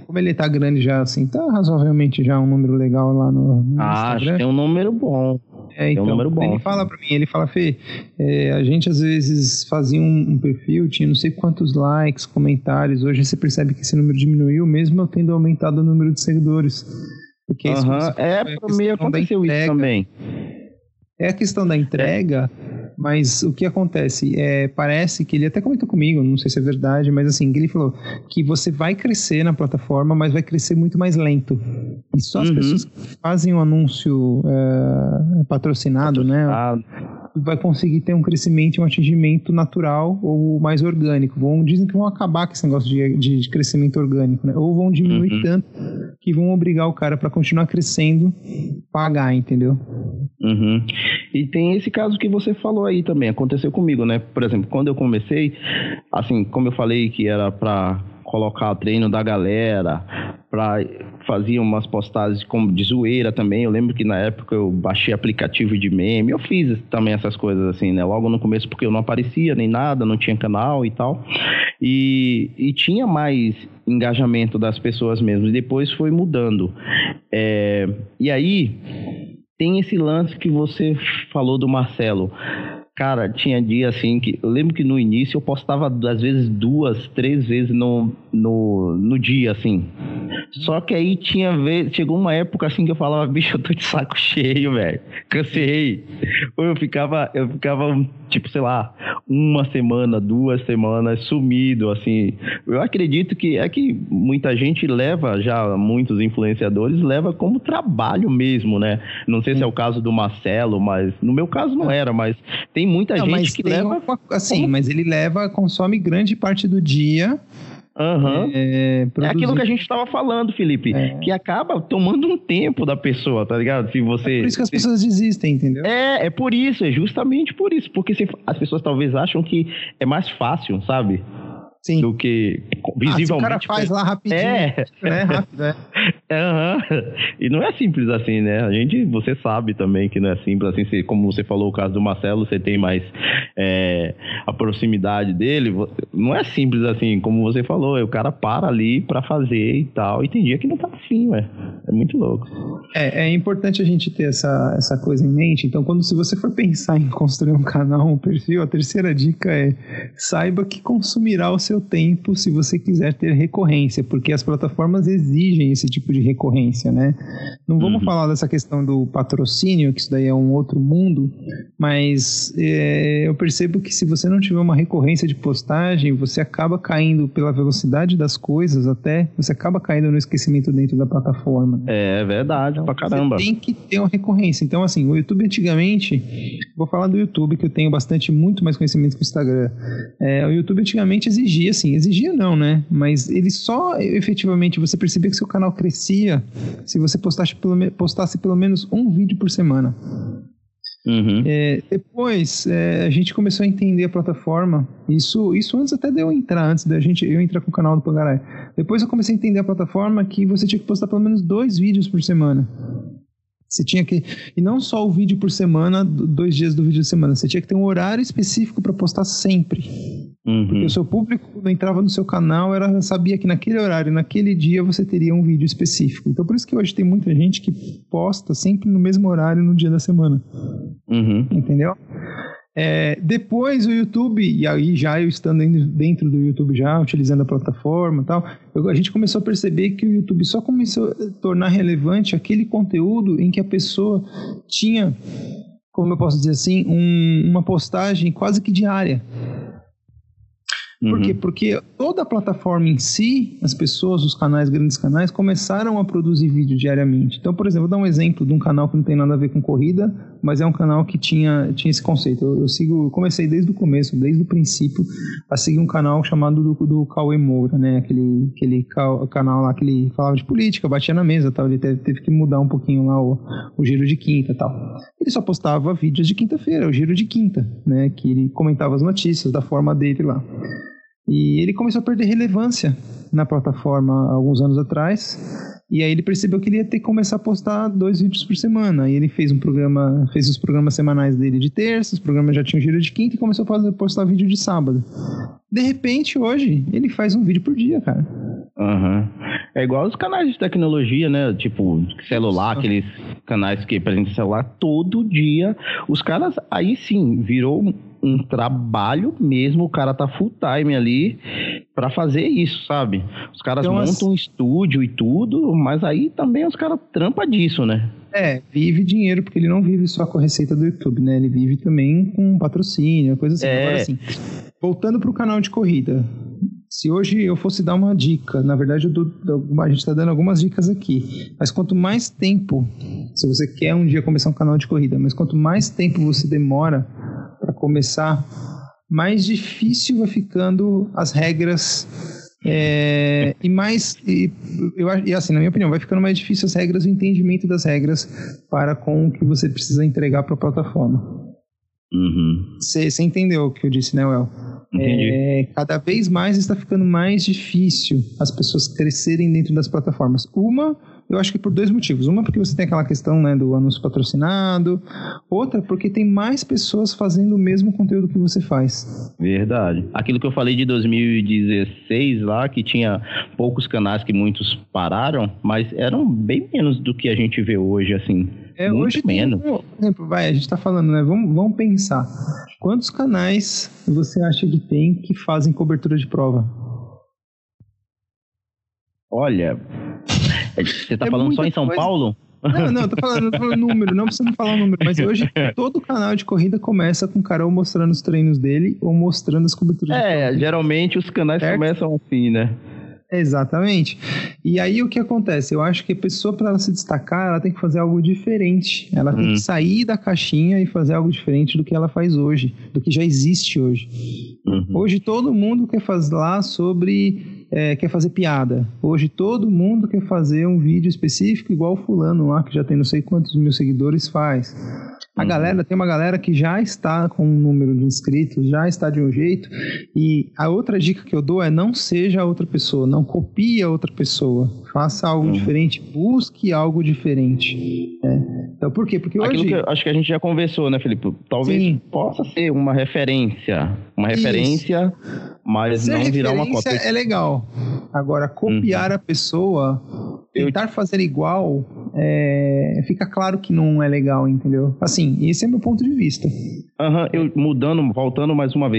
A: como ele tá grande já, assim, tá razoavelmente já um número legal lá no Instagram.
B: Acho que tem um número bom.
A: Então,
B: tem um número bom.
A: Ele fala pra mim, Fê, a gente às vezes fazia um perfil, tinha não sei quantos likes, comentários, hoje você percebe que esse número diminuiu, mesmo eu tendo aumentado o número de seguidores. Porque isso
B: pra mim aconteceu isso também.
A: É a questão da entrega, mas o que acontece? Parece que ele até comentou comigo, não sei se é verdade, mas assim, ele falou que você vai crescer na plataforma, mas vai crescer muito mais lento. E só as pessoas que fazem um anúncio patrocinado, né? Vai conseguir ter um crescimento e um atingimento natural ou mais orgânico. Dizem que vão acabar com esse negócio de crescimento orgânico, né? Ou vão diminuir tanto que vão obrigar o cara para continuar crescendo, pagar, entendeu?
B: E tem esse caso que você falou aí também, aconteceu comigo, né? Por exemplo, quando eu comecei, assim, como eu falei que era para colocar treino da galera, para fazer umas postagens como de zoeira também. Eu lembro que na época eu baixei aplicativo de meme, eu fiz também essas coisas assim, né? Logo no começo, porque eu não aparecia nem nada, não tinha canal e tal. E tinha mais engajamento das pessoas mesmo, e depois foi mudando. E aí tem esse lance que você falou do Marcelo. Cara, tinha dia assim que... Eu lembro que no início eu postava às vezes 2, 3 vezes no dia, assim. Só que aí chegou uma época assim que eu falava, bicho, eu tô de saco cheio, velho. Cansei. Ou eu ficava, tipo, sei lá, 1 semana, 2 semanas sumido, assim. Eu acredito que muita gente leva, já muitos influenciadores, leva como trabalho mesmo, né? Não sei se é o caso do Marcelo, mas no meu caso não era, mas tem muita gente que leva...
A: mas ele consome grande parte do dia...
B: É aquilo que a gente estava falando, Felipe, que acaba tomando um tempo da pessoa, tá ligado? Se você...
A: É por isso que as pessoas desistem, entendeu?
B: É por isso, é justamente por isso, porque as pessoas talvez acham que é mais fácil, sabe?
A: Sim.
B: Do que visivelmente...
A: Se o cara faz lá rapidinho, né? Rápido,
B: E não é simples assim, né? Você sabe também que não é simples assim. Como você falou, o caso do Marcelo, você tem mais a proximidade dele. Não é simples assim, como você falou. O cara para ali pra fazer e tal. E tem dia que não tá afim, ué. É muito louco.
A: É importante a gente ter essa coisa em mente. Então, se você for pensar em construir um canal, um perfil, a terceira dica é: saiba que consumirá o seu tempo se você quiser ter recorrência, porque as plataformas exigem esse tipo de recorrência, né? Não vamos falar dessa questão do patrocínio, que isso daí é um outro mundo, mas eu percebo que se você não tiver uma recorrência de postagem, você acaba caindo pela velocidade das coisas, você acaba caindo no esquecimento dentro da plataforma. Né?
B: É verdade, pra caramba.
A: Você tem que ter uma recorrência. Então, assim, o YouTube antigamente, vou falar do YouTube, que eu tenho muito mais conhecimento que o Instagram. O YouTube antigamente exigia não, né? Mas ele só efetivamente, você percebia que seu canal crescia se você postasse pelo menos um vídeo por semana. Depois a gente começou a entender a plataforma. Isso antes até de eu entrar, antes da eu entrar com o canal do Pangarai. Depois eu comecei a entender a plataforma que você tinha que postar pelo menos 2 vídeos por semana. Você tinha que... E não só o vídeo por semana, 2 dias do vídeo de semana. Você tinha que ter um horário específico para postar sempre. Porque o seu público, quando entrava no seu canal, sabia que naquele horário, naquele dia, você teria um vídeo específico. Então, por isso que hoje tem muita gente que posta sempre no mesmo horário, no dia da semana. Entendeu? Depois o YouTube, e aí já eu estando dentro do YouTube já, utilizando a plataforma e tal, a gente começou a perceber que o YouTube só começou a tornar relevante aquele conteúdo em que a pessoa tinha, como eu posso dizer assim, uma postagem quase que diária. Por quê? Porque toda a plataforma em si, as pessoas, os canais, grandes canais, começaram a produzir vídeo diariamente. Então, por exemplo, vou dar um exemplo de um canal que não tem nada a ver com corrida, mas é um canal que tinha esse conceito. Eu comecei desde o começo, desde o princípio, a seguir um canal chamado do Cauê Moura, né? Aquele canal lá que ele falava de política, batia na mesa e tal. Ele teve que mudar um pouquinho lá o giro de quinta e tal. Ele só postava vídeos de quinta-feira, o giro de quinta, né? Que ele comentava as notícias da forma dele lá. E ele começou a perder relevância na plataforma alguns anos atrás, e aí ele percebeu que ele ia ter que começar a postar 2 vídeos por semana. Aí ele fez os programas semanais dele de terça, os programas já tinham giro de quinta, e começou a postar vídeo de sábado. De repente, hoje, ele faz um vídeo por dia, cara.
B: É igual os canais de tecnologia, né? Tipo, celular, aqueles canais que apresentam celular, todo dia. Os caras, aí sim, virou um trabalho mesmo, o cara tá full time ali pra fazer isso, sabe? Os caras
A: então,
B: montam um estúdio e tudo, mas aí também os caras trampam disso, né?
A: Vive dinheiro, porque ele não vive só com a receita do YouTube, né? Ele vive também com patrocínio, coisa assim. Agora, assim, voltando pro canal de corrida, se hoje eu fosse dar uma dica, na verdade a gente está dando algumas dicas aqui, mas quanto mais tempo, se você quer um dia começar um canal de corrida, mas quanto mais tempo você demora para começar, mais difícil vai ficando as regras e assim, na minha opinião, vai ficando mais difícil as regras, o entendimento das regras para com o que você precisa entregar para a plataforma. Você entendeu o que eu disse, né, Well?
B: Entendi.
A: Cada vez mais está ficando mais difícil as pessoas crescerem dentro das plataformas. Eu acho que por 2 motivos. Uma, porque você tem aquela questão, né, do anúncio patrocinado. Outra, porque tem mais pessoas fazendo o mesmo conteúdo que você faz.
B: Verdade. Aquilo que eu falei de 2016 lá, que tinha poucos canais que muitos pararam, mas eram bem menos do que a gente vê hoje, assim.
A: Hoje menos. Por exemplo, a gente está falando, né? Vamos pensar. Quantos canais você acha que tem que fazem cobertura de prova?
B: Olha, você tá falando só em São Paulo?
A: Não, eu tô falando número, não precisa me falar o número, mas hoje todo canal de corrida começa com o cara ou mostrando os treinos dele ou mostrando as coberturas de prova.
B: Geralmente os canais começam assim, né?
A: Exatamente. E aí o que acontece? Eu acho que a pessoa, para ela se destacar, ela tem que fazer algo diferente. Ela tem que sair da caixinha e fazer algo diferente do que ela faz hoje, do que já existe hoje. Hoje todo mundo quer falar quer fazer piada. Hoje todo mundo quer fazer um vídeo específico igual o fulano lá, que já tem não sei quantos mil seguidores, faz. Tem uma galera que já está com um número de inscritos, já está de um jeito, e a outra dica que eu dou é não seja outra pessoa, não copie a outra pessoa, faça algo diferente, busque algo diferente. Então, por quê? Porque hoje...
B: acho que a gente já conversou, né, Felipe? Talvez possa ser uma referência, mas não virar uma cópia.
A: É legal. Agora, copiar a pessoa, tentar fazer igual, fica claro que não é legal, entendeu? Assim, esse é meu ponto de vista. Voltando mais uma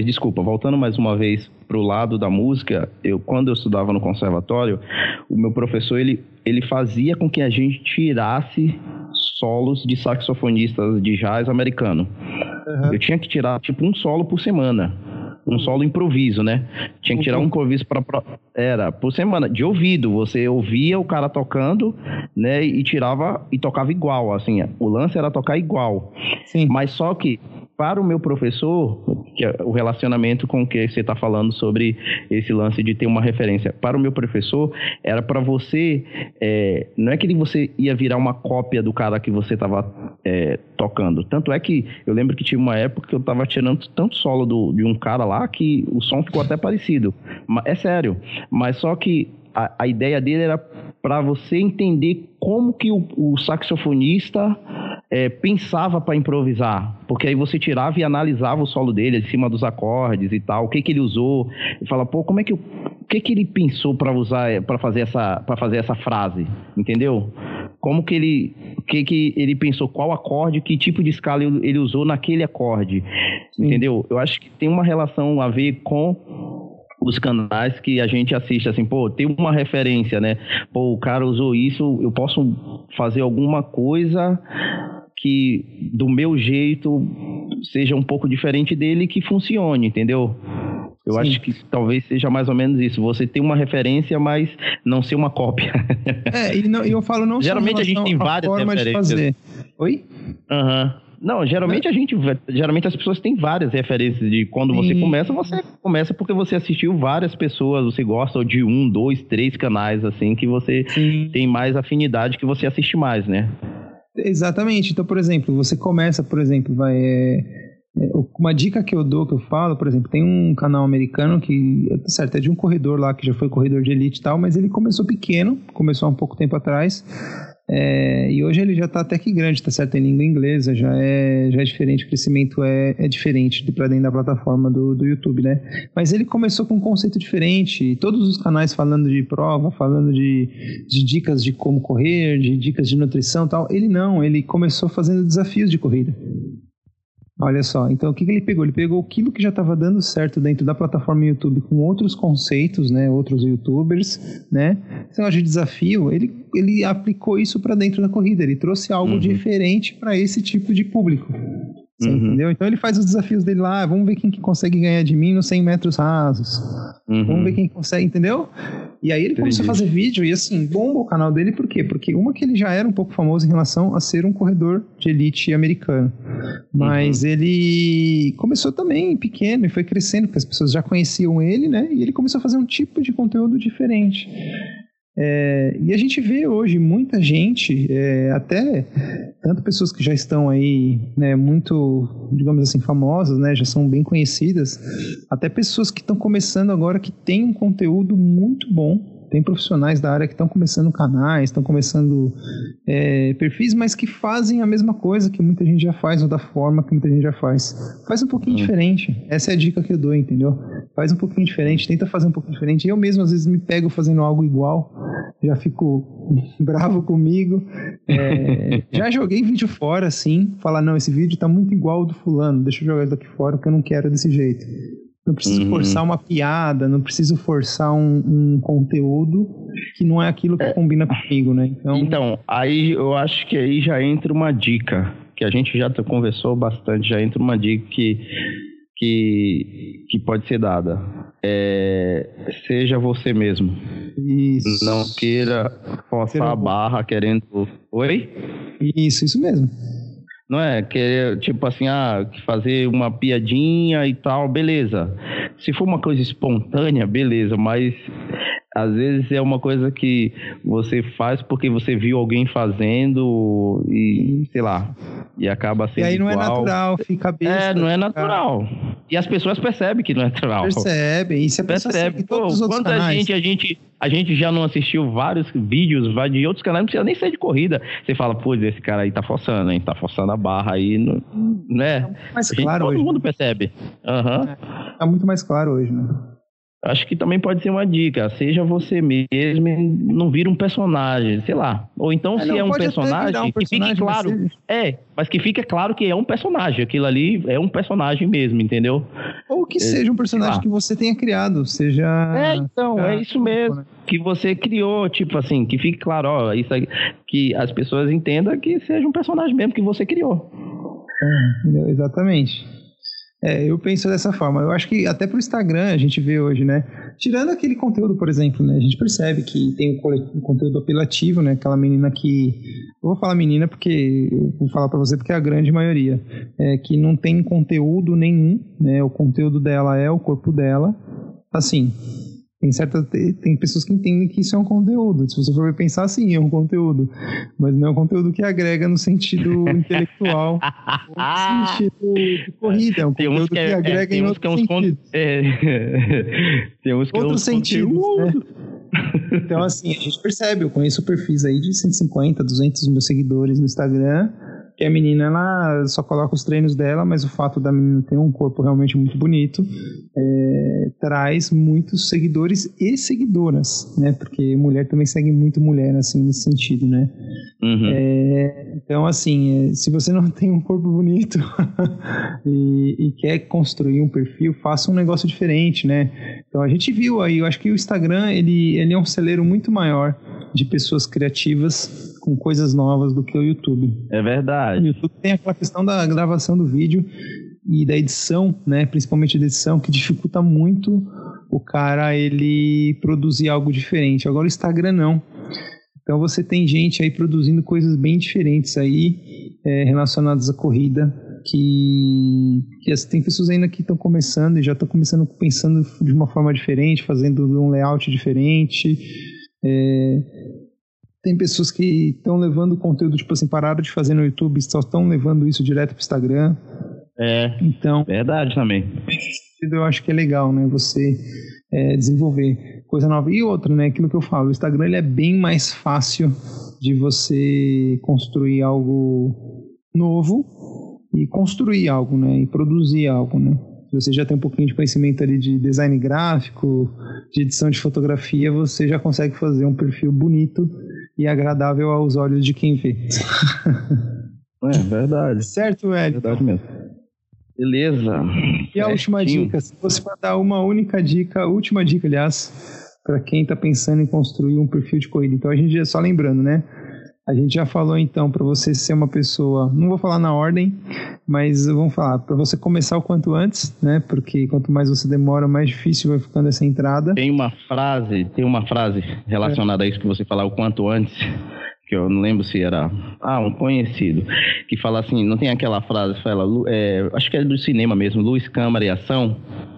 A: vez pro lado da música, quando eu estudava no conservatório, o meu professor, ele fazia com que a gente tirasse solos de saxofonistas de jazz americano. Eu tinha que tirar, tipo, um solo por semana. Um solo improviso, né? Tinha que tirar um improviso por semana, de ouvido. Você ouvia o cara tocando, né? E tirava e tocava igual, assim. O lance era tocar igual. Sim.
B: Mas só que, para o meu professor, que é o relacionamento com o que você está falando sobre esse lance de ter uma referência, para o meu professor, era para você... não é que você ia virar uma cópia do cara que você estava tocando. Tanto é que eu lembro que tinha uma época que eu estava tirando tanto solo de um cara lá que o som ficou até parecido. É sério. Mas só que a ideia dele era para você entender como que o saxofonista pensava para improvisar, porque aí você tirava e analisava o solo dele em cima dos acordes e tal, o que ele usou, e fala, pô, o que ele pensou para usar, para fazer essa frase, entendeu? Como que ele pensou, qual acorde, que tipo de escala ele usou naquele acorde, entendeu? Eu acho que tem uma relação a ver com os canais que a gente assiste, assim, pô, tem uma referência, né? Pô, o cara usou isso, eu posso fazer alguma coisa que do meu jeito seja um pouco diferente dele, que funcione, entendeu? Eu acho que talvez seja mais ou menos isso. Você tem uma referência, mas não ser uma cópia.
A: Eu falo não
B: geralmente
A: só
B: a gente tem várias
A: forma
B: referências.
A: De fazer. Oi?
B: Não, geralmente as pessoas têm várias referências de quando você começa porque você assistiu várias pessoas, você gosta de 1, 2, 3 canais, assim, que você tem mais afinidade, que você assiste mais, né?
A: Exatamente. Então, por exemplo, você começa, uma dica que eu dou, que eu falo, por exemplo, tem um canal americano que, certo, é de um corredor lá, que já foi corredor de elite e tal, mas ele começou pequeno, começou há um pouco tempo atrás, E hoje ele já está até que grande, tá certo? Em língua inglesa, já é diferente, o crescimento é diferente para dentro da plataforma do YouTube, né? Mas ele começou com um conceito diferente, todos os canais falando de prova, falando de dicas de como correr, de dicas de nutrição e tal. Ele começou fazendo desafios de corrida. Olha só, então o que ele pegou? Ele pegou aquilo que já estava dando certo dentro da plataforma YouTube com outros conceitos, né, outros youtubers, né, esse negócio de desafio, ele aplicou isso para dentro da corrida, ele trouxe algo diferente para esse tipo de público. Você entendeu? Então ele faz os desafios dele lá, vamos ver quem que consegue ganhar de mim nos 100 metros rasos. Vamos ver quem consegue, entendeu? E aí ele começou a fazer vídeo e assim, bomba o canal dele, por quê? Porque que ele já era um pouco famoso em relação a ser um corredor de elite americano. Mas ele começou também pequeno e foi crescendo, porque as pessoas já conheciam ele, né? E ele começou a fazer um tipo de conteúdo diferente. E a gente vê hoje muita gente, até tanto pessoas que já estão aí, né, muito, digamos assim, famosas, né, já são bem conhecidas, até pessoas que estão começando agora que têm um conteúdo muito bom. Tem profissionais da área que estão começando canais, estão começando perfis, mas que fazem a mesma coisa que muita gente já faz, ou da forma que muita gente já faz. Faz um pouquinho diferente. Essa é a dica que eu dou, entendeu? Faz um pouquinho diferente, tenta fazer um pouquinho diferente. Eu mesmo, às vezes, me pego fazendo algo igual, já fico bravo comigo. Já joguei vídeo fora, assim, falar, não, esse vídeo tá muito igual ao do fulano, deixa eu jogar isso daqui fora, porque eu não quero desse jeito. Não preciso forçar uma piada, não preciso forçar um conteúdo que não é aquilo que combina comigo, né?
B: Então, aí eu acho que aí já entra uma dica, que a gente já conversou bastante, já entra uma dica que pode ser dada. Seja você mesmo.
A: Isso.
B: Não queira forçar a barra querendo... Oi?
A: Isso mesmo.
B: Não é querer, tipo assim, fazer uma piadinha e tal, beleza. Se for uma coisa espontânea, beleza, mas às vezes é uma coisa que você faz porque você viu alguém fazendo e, sei lá, e acaba sendo igual.
A: E aí não é natural, fica besta.
B: Não é natural. E as pessoas percebem que não é natural.
A: Percebem, e se a pessoa segue todos os outros canais...
B: A gente já não assistiu vários vídeos de outros canais, não precisa nem ser de corrida. Você fala, pô, esse cara aí tá forçando, hein? Tá forçando a barra aí, né?
A: Tá mais claro hoje.
B: Todo mundo percebe.
A: Tá muito mais claro hoje, né?
B: Acho que também pode ser uma dica. Seja você mesmo e não vira um personagem, sei lá. Ou então, se é um personagem, que fique claro. Mas que fique claro que é um personagem. Aquilo ali é um personagem mesmo, entendeu?
A: Ou que seja um personagem que você tenha criado, seja...
B: é isso mesmo. Né? Que você criou, tipo assim, que fique claro, isso aí, que as pessoas entendam que seja um personagem mesmo que você criou.
A: Exatamente. Eu penso dessa forma. Eu acho que até pro Instagram a gente vê hoje, né? Tirando aquele conteúdo, por exemplo, né? A gente percebe que tem um conteúdo apelativo, né? Aquela menina que... Eu vou falar menina porque... Eu vou falar pra você porque é a grande maioria. Que não tem conteúdo nenhum, né? O conteúdo dela é o corpo dela. Assim... Tem pessoas que entendem que isso é um conteúdo. Se você for pensar, sim, é um conteúdo. Mas não é um conteúdo que agrega no sentido intelectual ou no sentido de corrida. É um conteúdo que agrega em outros sentidos.
B: Tem uns que
A: outros sentidos, né? Então, assim, a gente percebe. Eu conheço perfis aí de 150, 200 mil seguidores no Instagram. Que a menina, ela só coloca os treinos dela, mas o fato da menina ter um corpo realmente muito bonito traz muitos seguidores e seguidoras, né? Porque mulher também segue muito mulher, assim, nesse sentido, né? Então, assim, se você não tem um corpo bonito e quer construir um perfil, faça um negócio diferente, né? Então, a gente viu aí, eu acho que o Instagram, ele é um celeiro muito maior de pessoas criativas com coisas novas do que o YouTube.
B: É verdade.
A: O YouTube tem aquela questão da gravação do vídeo e da edição, né? Principalmente da edição, que dificulta muito o cara ele produzir algo diferente. Agora o Instagram não. Então você tem gente aí produzindo coisas bem diferentes aí relacionadas à corrida, que tem pessoas ainda que estão começando e já estão começando pensando de uma forma diferente, fazendo um layout diferente. Tem pessoas que estão levando conteúdo, tipo assim, pararam de fazer no YouTube, só estão levando isso direto pro Instagram. Então,
B: verdade também.
A: Eu acho que é legal, né, você desenvolver. coisa nova. E outra, né, aquilo que eu falo, o Instagram ele é bem mais fácil de você construir algo novo e construir algo, né, e produzir algo, né. Se você já tem um pouquinho de conhecimento ali de design gráfico, de edição de fotografia, você já consegue fazer um perfil bonito e agradável aos olhos de quem vê.
B: É verdade.
A: Certo, Hélio?
B: Verdade mesmo. Beleza.
A: E a última dica, se você for dar uma única dica, última dica, aliás, para quem está pensando em construir um perfil de corrida. Então, a gente, só lembrando, né? A gente já falou, então, para você ser uma pessoa, não vou falar na ordem, mas vamos falar, para você começar o quanto antes, né? Porque quanto mais você demora, mais difícil vai ficando essa entrada.
B: Tem uma frase relacionada a isso que você falar o quanto antes, que eu não lembro se era um conhecido, que fala assim, não tem aquela frase, fala, acho que é do cinema mesmo, luz, câmera e ação.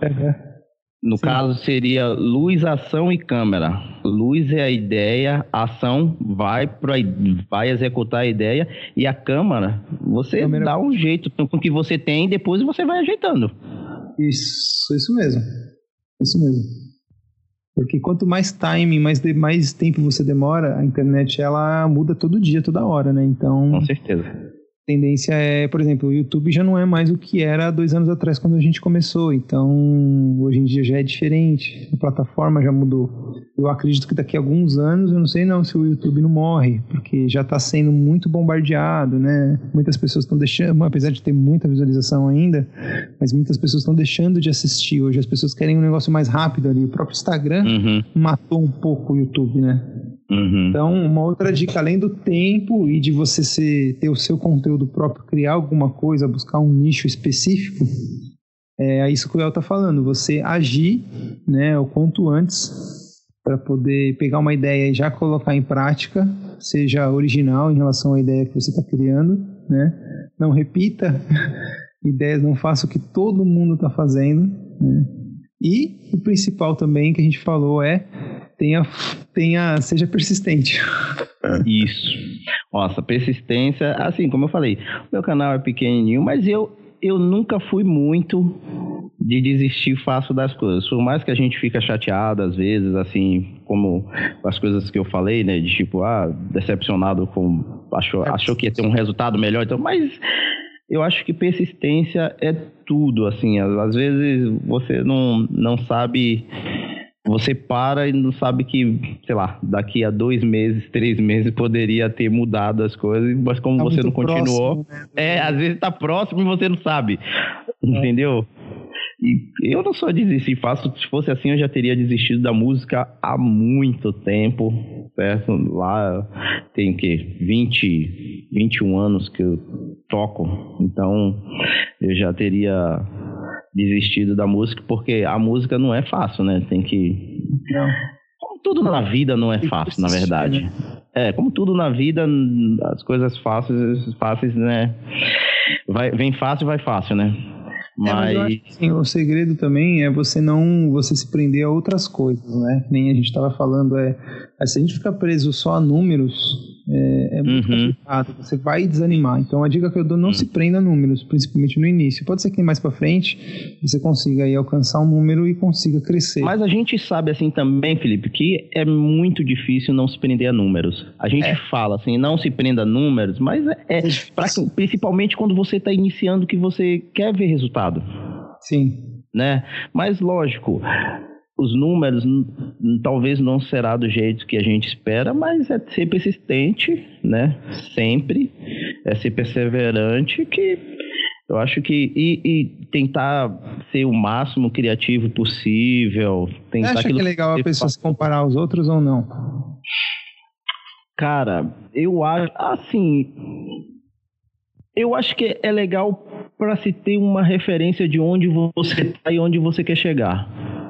B: No Sim. caso seria luz, ação e câmera. Luz é a ideia, a ação vai executar a ideia, e a câmera, você dá um jeito com o que você tem e depois você vai ajeitando.
A: Isso mesmo. Isso mesmo. Porque quanto mais timing, mais tempo você demora, a internet ela muda todo dia, toda hora, né? Então,
B: com certeza.
A: A tendência é, por exemplo, o YouTube já não é mais o que era 2 anos atrás quando a gente começou. Então, hoje em dia já é diferente. A plataforma já mudou. Eu acredito que daqui a alguns anos, eu não sei não se o YouTube não morre, porque já está sendo muito bombardeado, né? Muitas pessoas estão deixando, apesar de ter muita visualização ainda, mas muitas pessoas estão deixando de assistir hoje. As pessoas querem um negócio mais rápido ali. O próprio Instagram matou um pouco o YouTube, né? Então, uma outra dica, além do tempo e de você ter o seu conteúdo próprio, criar alguma coisa, buscar um nicho específico, é isso que o El está falando, você agir, né, o quanto antes para poder pegar uma ideia e já colocar em prática, seja original em relação à ideia que você está criando, né? Não repita ideias, não faça o que todo mundo está fazendo, né? E o principal também que a gente falou seja persistente.
B: Isso. Nossa, persistência, assim, como eu falei, meu canal é pequenininho, mas eu nunca fui muito de desistir fácil das coisas. Por mais que a gente fica chateado às vezes, assim, como as coisas que eu falei, né, de tipo, decepcionado com, achou que ia ter um resultado melhor, então, mas eu acho que persistência é tudo, assim, às vezes você não sabe. Você para e não sabe que, sei lá, daqui a 2 meses, 3 meses poderia ter mudado as coisas, mas como tá você não continuou, próximo, né? Às vezes tá próximo e você não sabe, entendeu? E eu não sou desistir fácil, se fosse assim eu já teria desistido da música há muito tempo, certo? Lá tem o quê? 21 anos que eu toco, então eu já teria desistido da música, porque a música não é fácil, né? Tem que... Não. Como tudo na vida não é fácil, na verdade. Né? Como tudo na vida, as coisas fáceis, né? Vem fácil, vai fácil, né?
A: Mas eu acho que, assim, o segredo também é você se prender a outras coisas, né? Nem a gente estava falando, se a gente ficar preso só a números, é muito complicado, você vai desanimar. Então a dica que eu dou, não se prenda a números, principalmente no início. Pode ser que mais para frente você consiga aí alcançar um número e consiga crescer.
B: Mas a gente sabe assim também, Felipe, que é muito difícil não se prender a números. A gente fala assim, não se prenda a números, mas principalmente quando você está iniciando que você quer ver resultado.
A: Sim.
B: Né? Mas lógico, os números talvez não será do jeito que a gente espera, mas é ser persistente, né? Sempre. É ser perseverante, que eu acho que... E tentar ser o máximo criativo possível.
A: Você acha que é legal a pessoa se comparar aos outros ou não?
B: Cara, eu acho... Assim... Eu acho que é legal para se ter uma referência de onde você está e onde você quer chegar.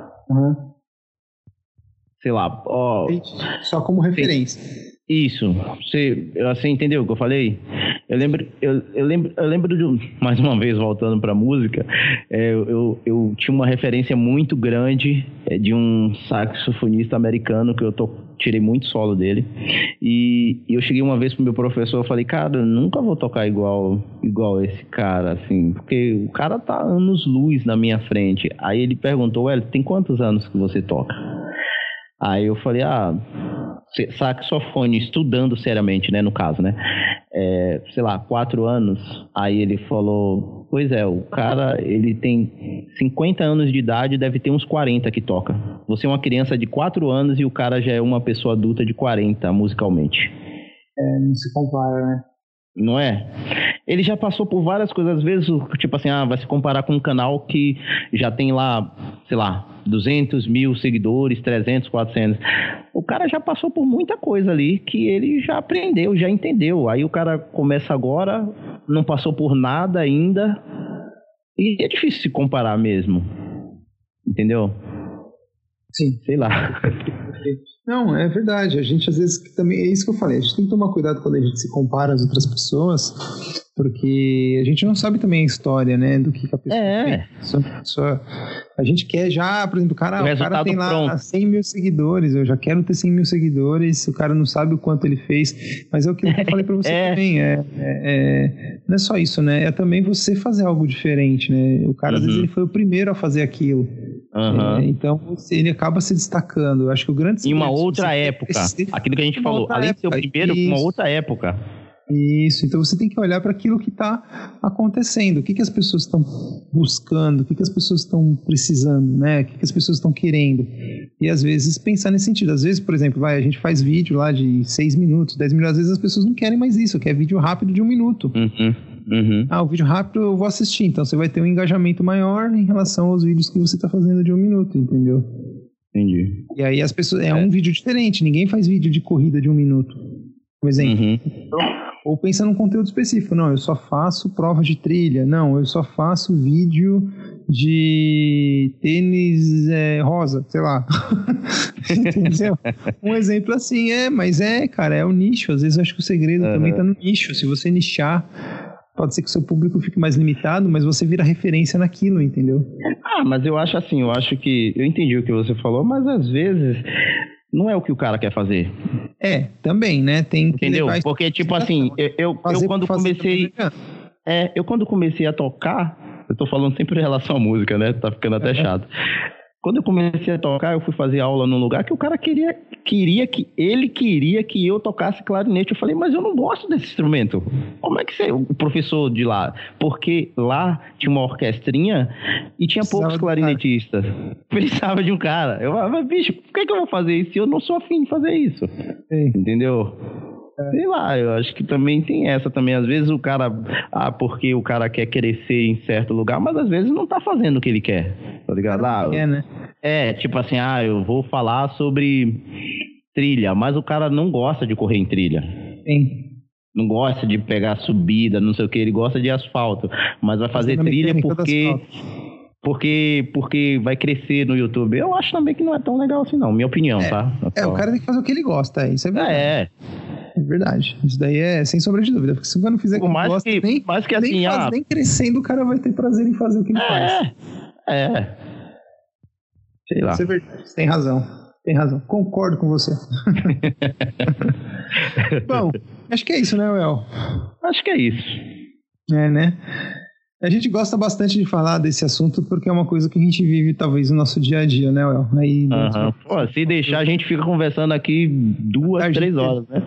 B: Sei lá,
A: só como referência.
B: Isso. Você entendeu o que eu falei? Eu lembro de, mais uma vez, voltando para música, eu tinha uma referência muito grande de um saxofonista americano que eu tirei muito solo dele, e eu cheguei uma vez pro meu professor e falei, cara, eu nunca vou tocar igual esse cara, assim, porque o cara tá anos-luz na minha frente. Aí ele perguntou, tem quantos anos que você toca?
C: Aí eu falei, saxofone, estudando seriamente, né, no caso, né? Sei lá, 4 anos. Aí ele falou, pois é, o cara, ele tem 50 anos de idade, deve ter uns 40 que toca. Você é uma criança de 4 anos e o cara já é uma pessoa adulta de 40, musicalmente.
A: Não se compara, né?
C: Não é? Ele já passou por várias coisas, às vezes, tipo assim, vai se comparar com um canal que já tem lá, sei lá, 200 mil seguidores, 300, 400. O cara já passou por muita coisa ali que ele já aprendeu, já entendeu. Aí o cara começa agora, não passou por nada ainda, e é difícil se comparar mesmo. Entendeu?
A: Sim.
C: Sei lá.
A: Não, é verdade. A gente às vezes também, é isso que eu falei, a gente tem que tomar cuidado quando a gente se compara às outras pessoas, porque a gente não sabe também a história, né, do que a pessoa fez. A gente quer já, por exemplo, o cara tem lá pronto. 100 mil seguidores, eu já quero ter 100 mil seguidores, o cara não sabe o quanto ele fez, mas é o que eu falei pra você também, não é só isso, né, é também você fazer algo diferente, né, o cara às vezes ele foi o primeiro a fazer aquilo. Então ele acaba se destacando. Eu acho que o grande
C: em uma outra época, aquilo que a gente falou, além de ser o primeiro, uma outra época.
A: Isso, então você tem que olhar para aquilo que está acontecendo, o que as pessoas estão buscando, o que as pessoas estão precisando, né? O que as pessoas estão querendo. E às vezes pensar nesse sentido. Às vezes, por exemplo, a gente faz vídeo lá de 6 minutos, 10 minutos, às vezes as pessoas não querem mais isso, quer vídeo rápido de 1 minuto. O vídeo rápido eu vou assistir, então você vai ter um engajamento maior em relação aos vídeos que você está fazendo de 1 minuto, entendeu?
C: Entendi.
A: E aí as pessoas, um vídeo diferente, ninguém faz vídeo de corrida de 1 minuto, por exemplo. Ou pensa num conteúdo específico, não, eu só faço prova de trilha, não, eu só faço vídeo de tênis rosa, sei lá. Entendeu? Um exemplo assim, mas cara, é o nicho, às vezes eu acho que o segredo também tá no nicho, se você nichar, pode ser que o seu público fique mais limitado, mas você vira referência naquilo, entendeu?
C: Mas eu acho assim, eu entendi o que você falou, mas às vezes não é o que o cara quer fazer.
A: Também, né? Tem que
C: entendeu? Porque, tipo assim, eu quando comecei a tocar, eu tô falando sempre em relação à música, né? Tá ficando até chato. Quando eu comecei a tocar, eu fui fazer aula num lugar que o cara queria que eu tocasse clarinete. Eu falei, mas eu não gosto desse instrumento. Como é que você, o professor de lá? Porque lá tinha uma orquestrinha e tinha poucos clarinetistas. Precisava de um cara. Eu falei, mas bicho, por que eu vou fazer isso se eu não sou afim de fazer isso? Entendeu? Sei lá, eu acho que também tem essa também. Às vezes o cara, porque o cara quer crescer em certo lugar, mas às vezes não tá fazendo o que ele quer, tá ligado?
A: Né?
C: Tipo assim, eu vou falar sobre trilha, mas o cara não gosta de correr em trilha. Não gosta de pegar subida, não sei o que, ele gosta de asfalto, mas vai fazer trilha porque vai crescer no YouTube. Eu acho também que não é tão legal assim não, minha opinião, tá?
A: O cara tem que fazer o que ele gosta, isso é verdade. É verdade. Isso daí é sem sombra de dúvida. Porque se o cara não fizer o que ele gosta, nem crescendo, o cara vai ter prazer em fazer o que ele faz.
C: Sei lá.
A: Isso é verdade. Você tem razão. Concordo com você. Bom, acho que é isso, né, Well?
C: Acho que é isso.
A: Né? A gente gosta bastante de falar desse assunto porque é uma coisa que a gente vive, talvez, no nosso dia a dia, né, Well? Aí,
C: se deixar, a gente fica conversando aqui 2, 3 horas, né?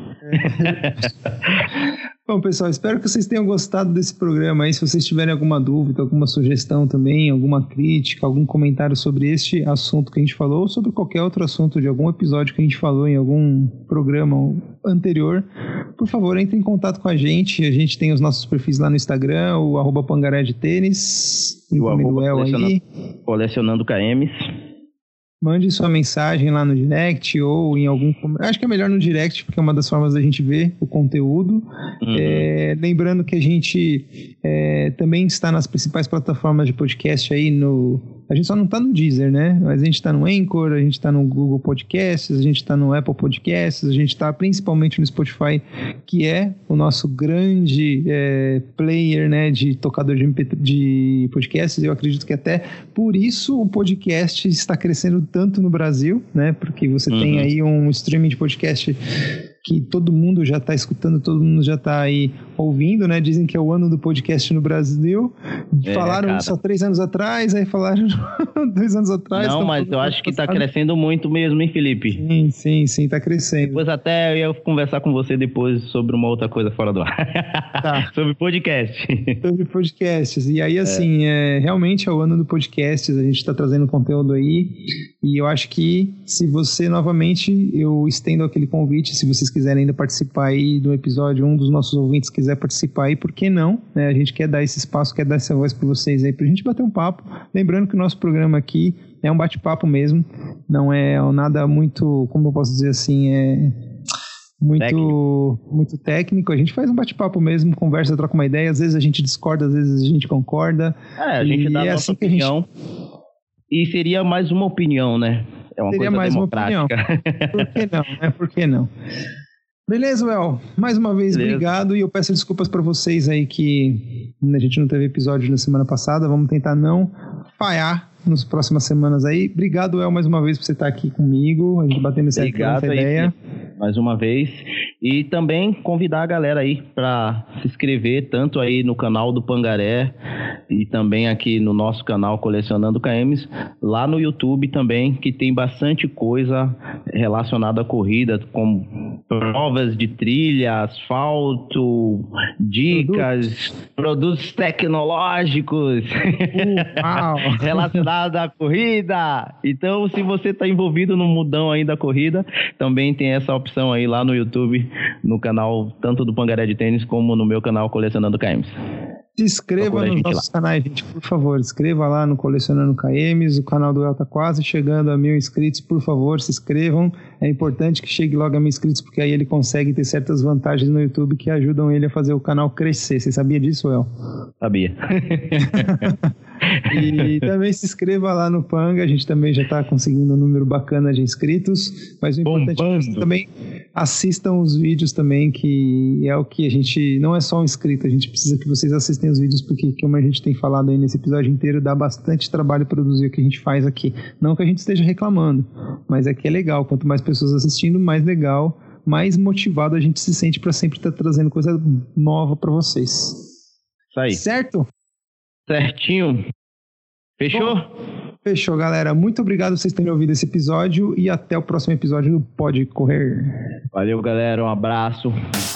A: Bom, pessoal, espero que vocês tenham gostado desse programa aí. Se vocês tiverem alguma dúvida, alguma sugestão também, alguma crítica, algum comentário sobre este assunto que a gente falou, ou sobre qualquer outro assunto de algum episódio que a gente falou em algum programa anterior, por favor, entre em contato com a gente. A gente tem os nossos perfis lá no Instagram, o @pangaré de tênis,
C: e o Colecionando KMs.
A: Mande sua mensagem lá no direct ou em algum... Acho que é melhor no direct, porque é uma das formas da gente ver o conteúdo. Lembrando que a gente também está nas principais plataformas de podcast aí A gente só não está no Deezer, né? Mas a gente está no Anchor, a gente está no Google Podcasts, a gente está no Apple Podcasts, a gente está principalmente no Spotify, que é o nosso grande player, né, de tocador de podcasts. Eu acredito que até por isso o podcast está crescendo tanto no Brasil, né? Porque você tem aí um streaming de podcast que todo mundo já está escutando, todo mundo já está aí ouvindo, né? Dizem que é o ano do podcast no Brasil. Falaram
C: cara.
A: isso há 3 anos atrás, aí falaram 2 anos atrás.
C: Não, mas eu acho que tá crescendo muito mesmo, hein, Felipe?
A: Sim, tá crescendo.
C: Depois até eu ia conversar com você depois sobre uma outra coisa fora do ar.
A: Tá.
C: Sobre podcast.
A: Sobre podcasts. E aí, assim, realmente é o ano do podcast, a gente tá trazendo conteúdo aí. E eu acho que, se você, novamente, eu estendo aquele convite, se vocês quiserem ainda participar aí do episódio, um dos nossos ouvintes quiser participar aí, por que não? Né? A gente quer dar esse espaço, quer dar essa voz para vocês aí, pra gente bater um papo. Lembrando que o nosso programa aqui é um bate-papo mesmo, não é nada muito, como eu posso dizer assim, muito técnico. A gente faz um bate-papo mesmo, conversa, troca uma ideia, às vezes a gente discorda, às vezes a gente concorda.
C: A gente dá a nossa opinião. E seria mais uma opinião, né? É uma coisa democrática.
A: Por que não, né? Por que não? Beleza, Well? Mais uma vez, obrigado. E eu peço desculpas para vocês aí que a gente não teve episódio na semana passada. Vamos tentar não falhar nas próximas semanas aí. Obrigado, El, mais uma vez por você estar aqui comigo, a gente batendo essa ideia.
C: Mais uma vez. E também convidar a galera aí para se inscrever, tanto aí no canal do Pangaré e também aqui no nosso canal Colecionando KMs, lá no YouTube também, que tem bastante coisa relacionada à corrida, como provas de trilha, asfalto, dicas, produtos tecnológicos relacionados à corrida. Então, se você está envolvido no mundão aí da corrida, também tem essa opção aí lá no YouTube, no canal tanto do Pangaré de Tênis como no meu canal Colecionando KMs.
A: Se inscreva nos nossos canais, gente, por favor. Inscreva lá no Colecionando KMs. O canal do El tá quase chegando a 1.000 inscritos. Por favor, se inscrevam. É importante que chegue logo a 1.000 inscritos, porque aí ele consegue ter certas vantagens no YouTube que ajudam ele a fazer o canal crescer. Você sabia disso, El?
C: Sabia.
A: E também se inscreva lá no Panga. A gente também já está conseguindo um número bacana de inscritos. Mas o importante é que vocês também assistam os vídeos também, que é o que a gente... Não é só um inscrito, a gente precisa que vocês assistem os vídeos, porque, como a gente tem falado aí nesse episódio inteiro, dá bastante trabalho produzir o que a gente faz aqui. Não que a gente esteja reclamando, mas é que é legal. Quanto mais pessoas assistindo, mais legal, mais motivado a gente se sente para sempre estar trazendo coisa nova para vocês.
C: Isso aí.
A: Certo?
C: Certinho. Fechou?
A: Bom, fechou, galera. Muito obrigado por vocês terem ouvido esse episódio e até o próximo episódio do Pode Correr.
C: Valeu, galera. Um abraço.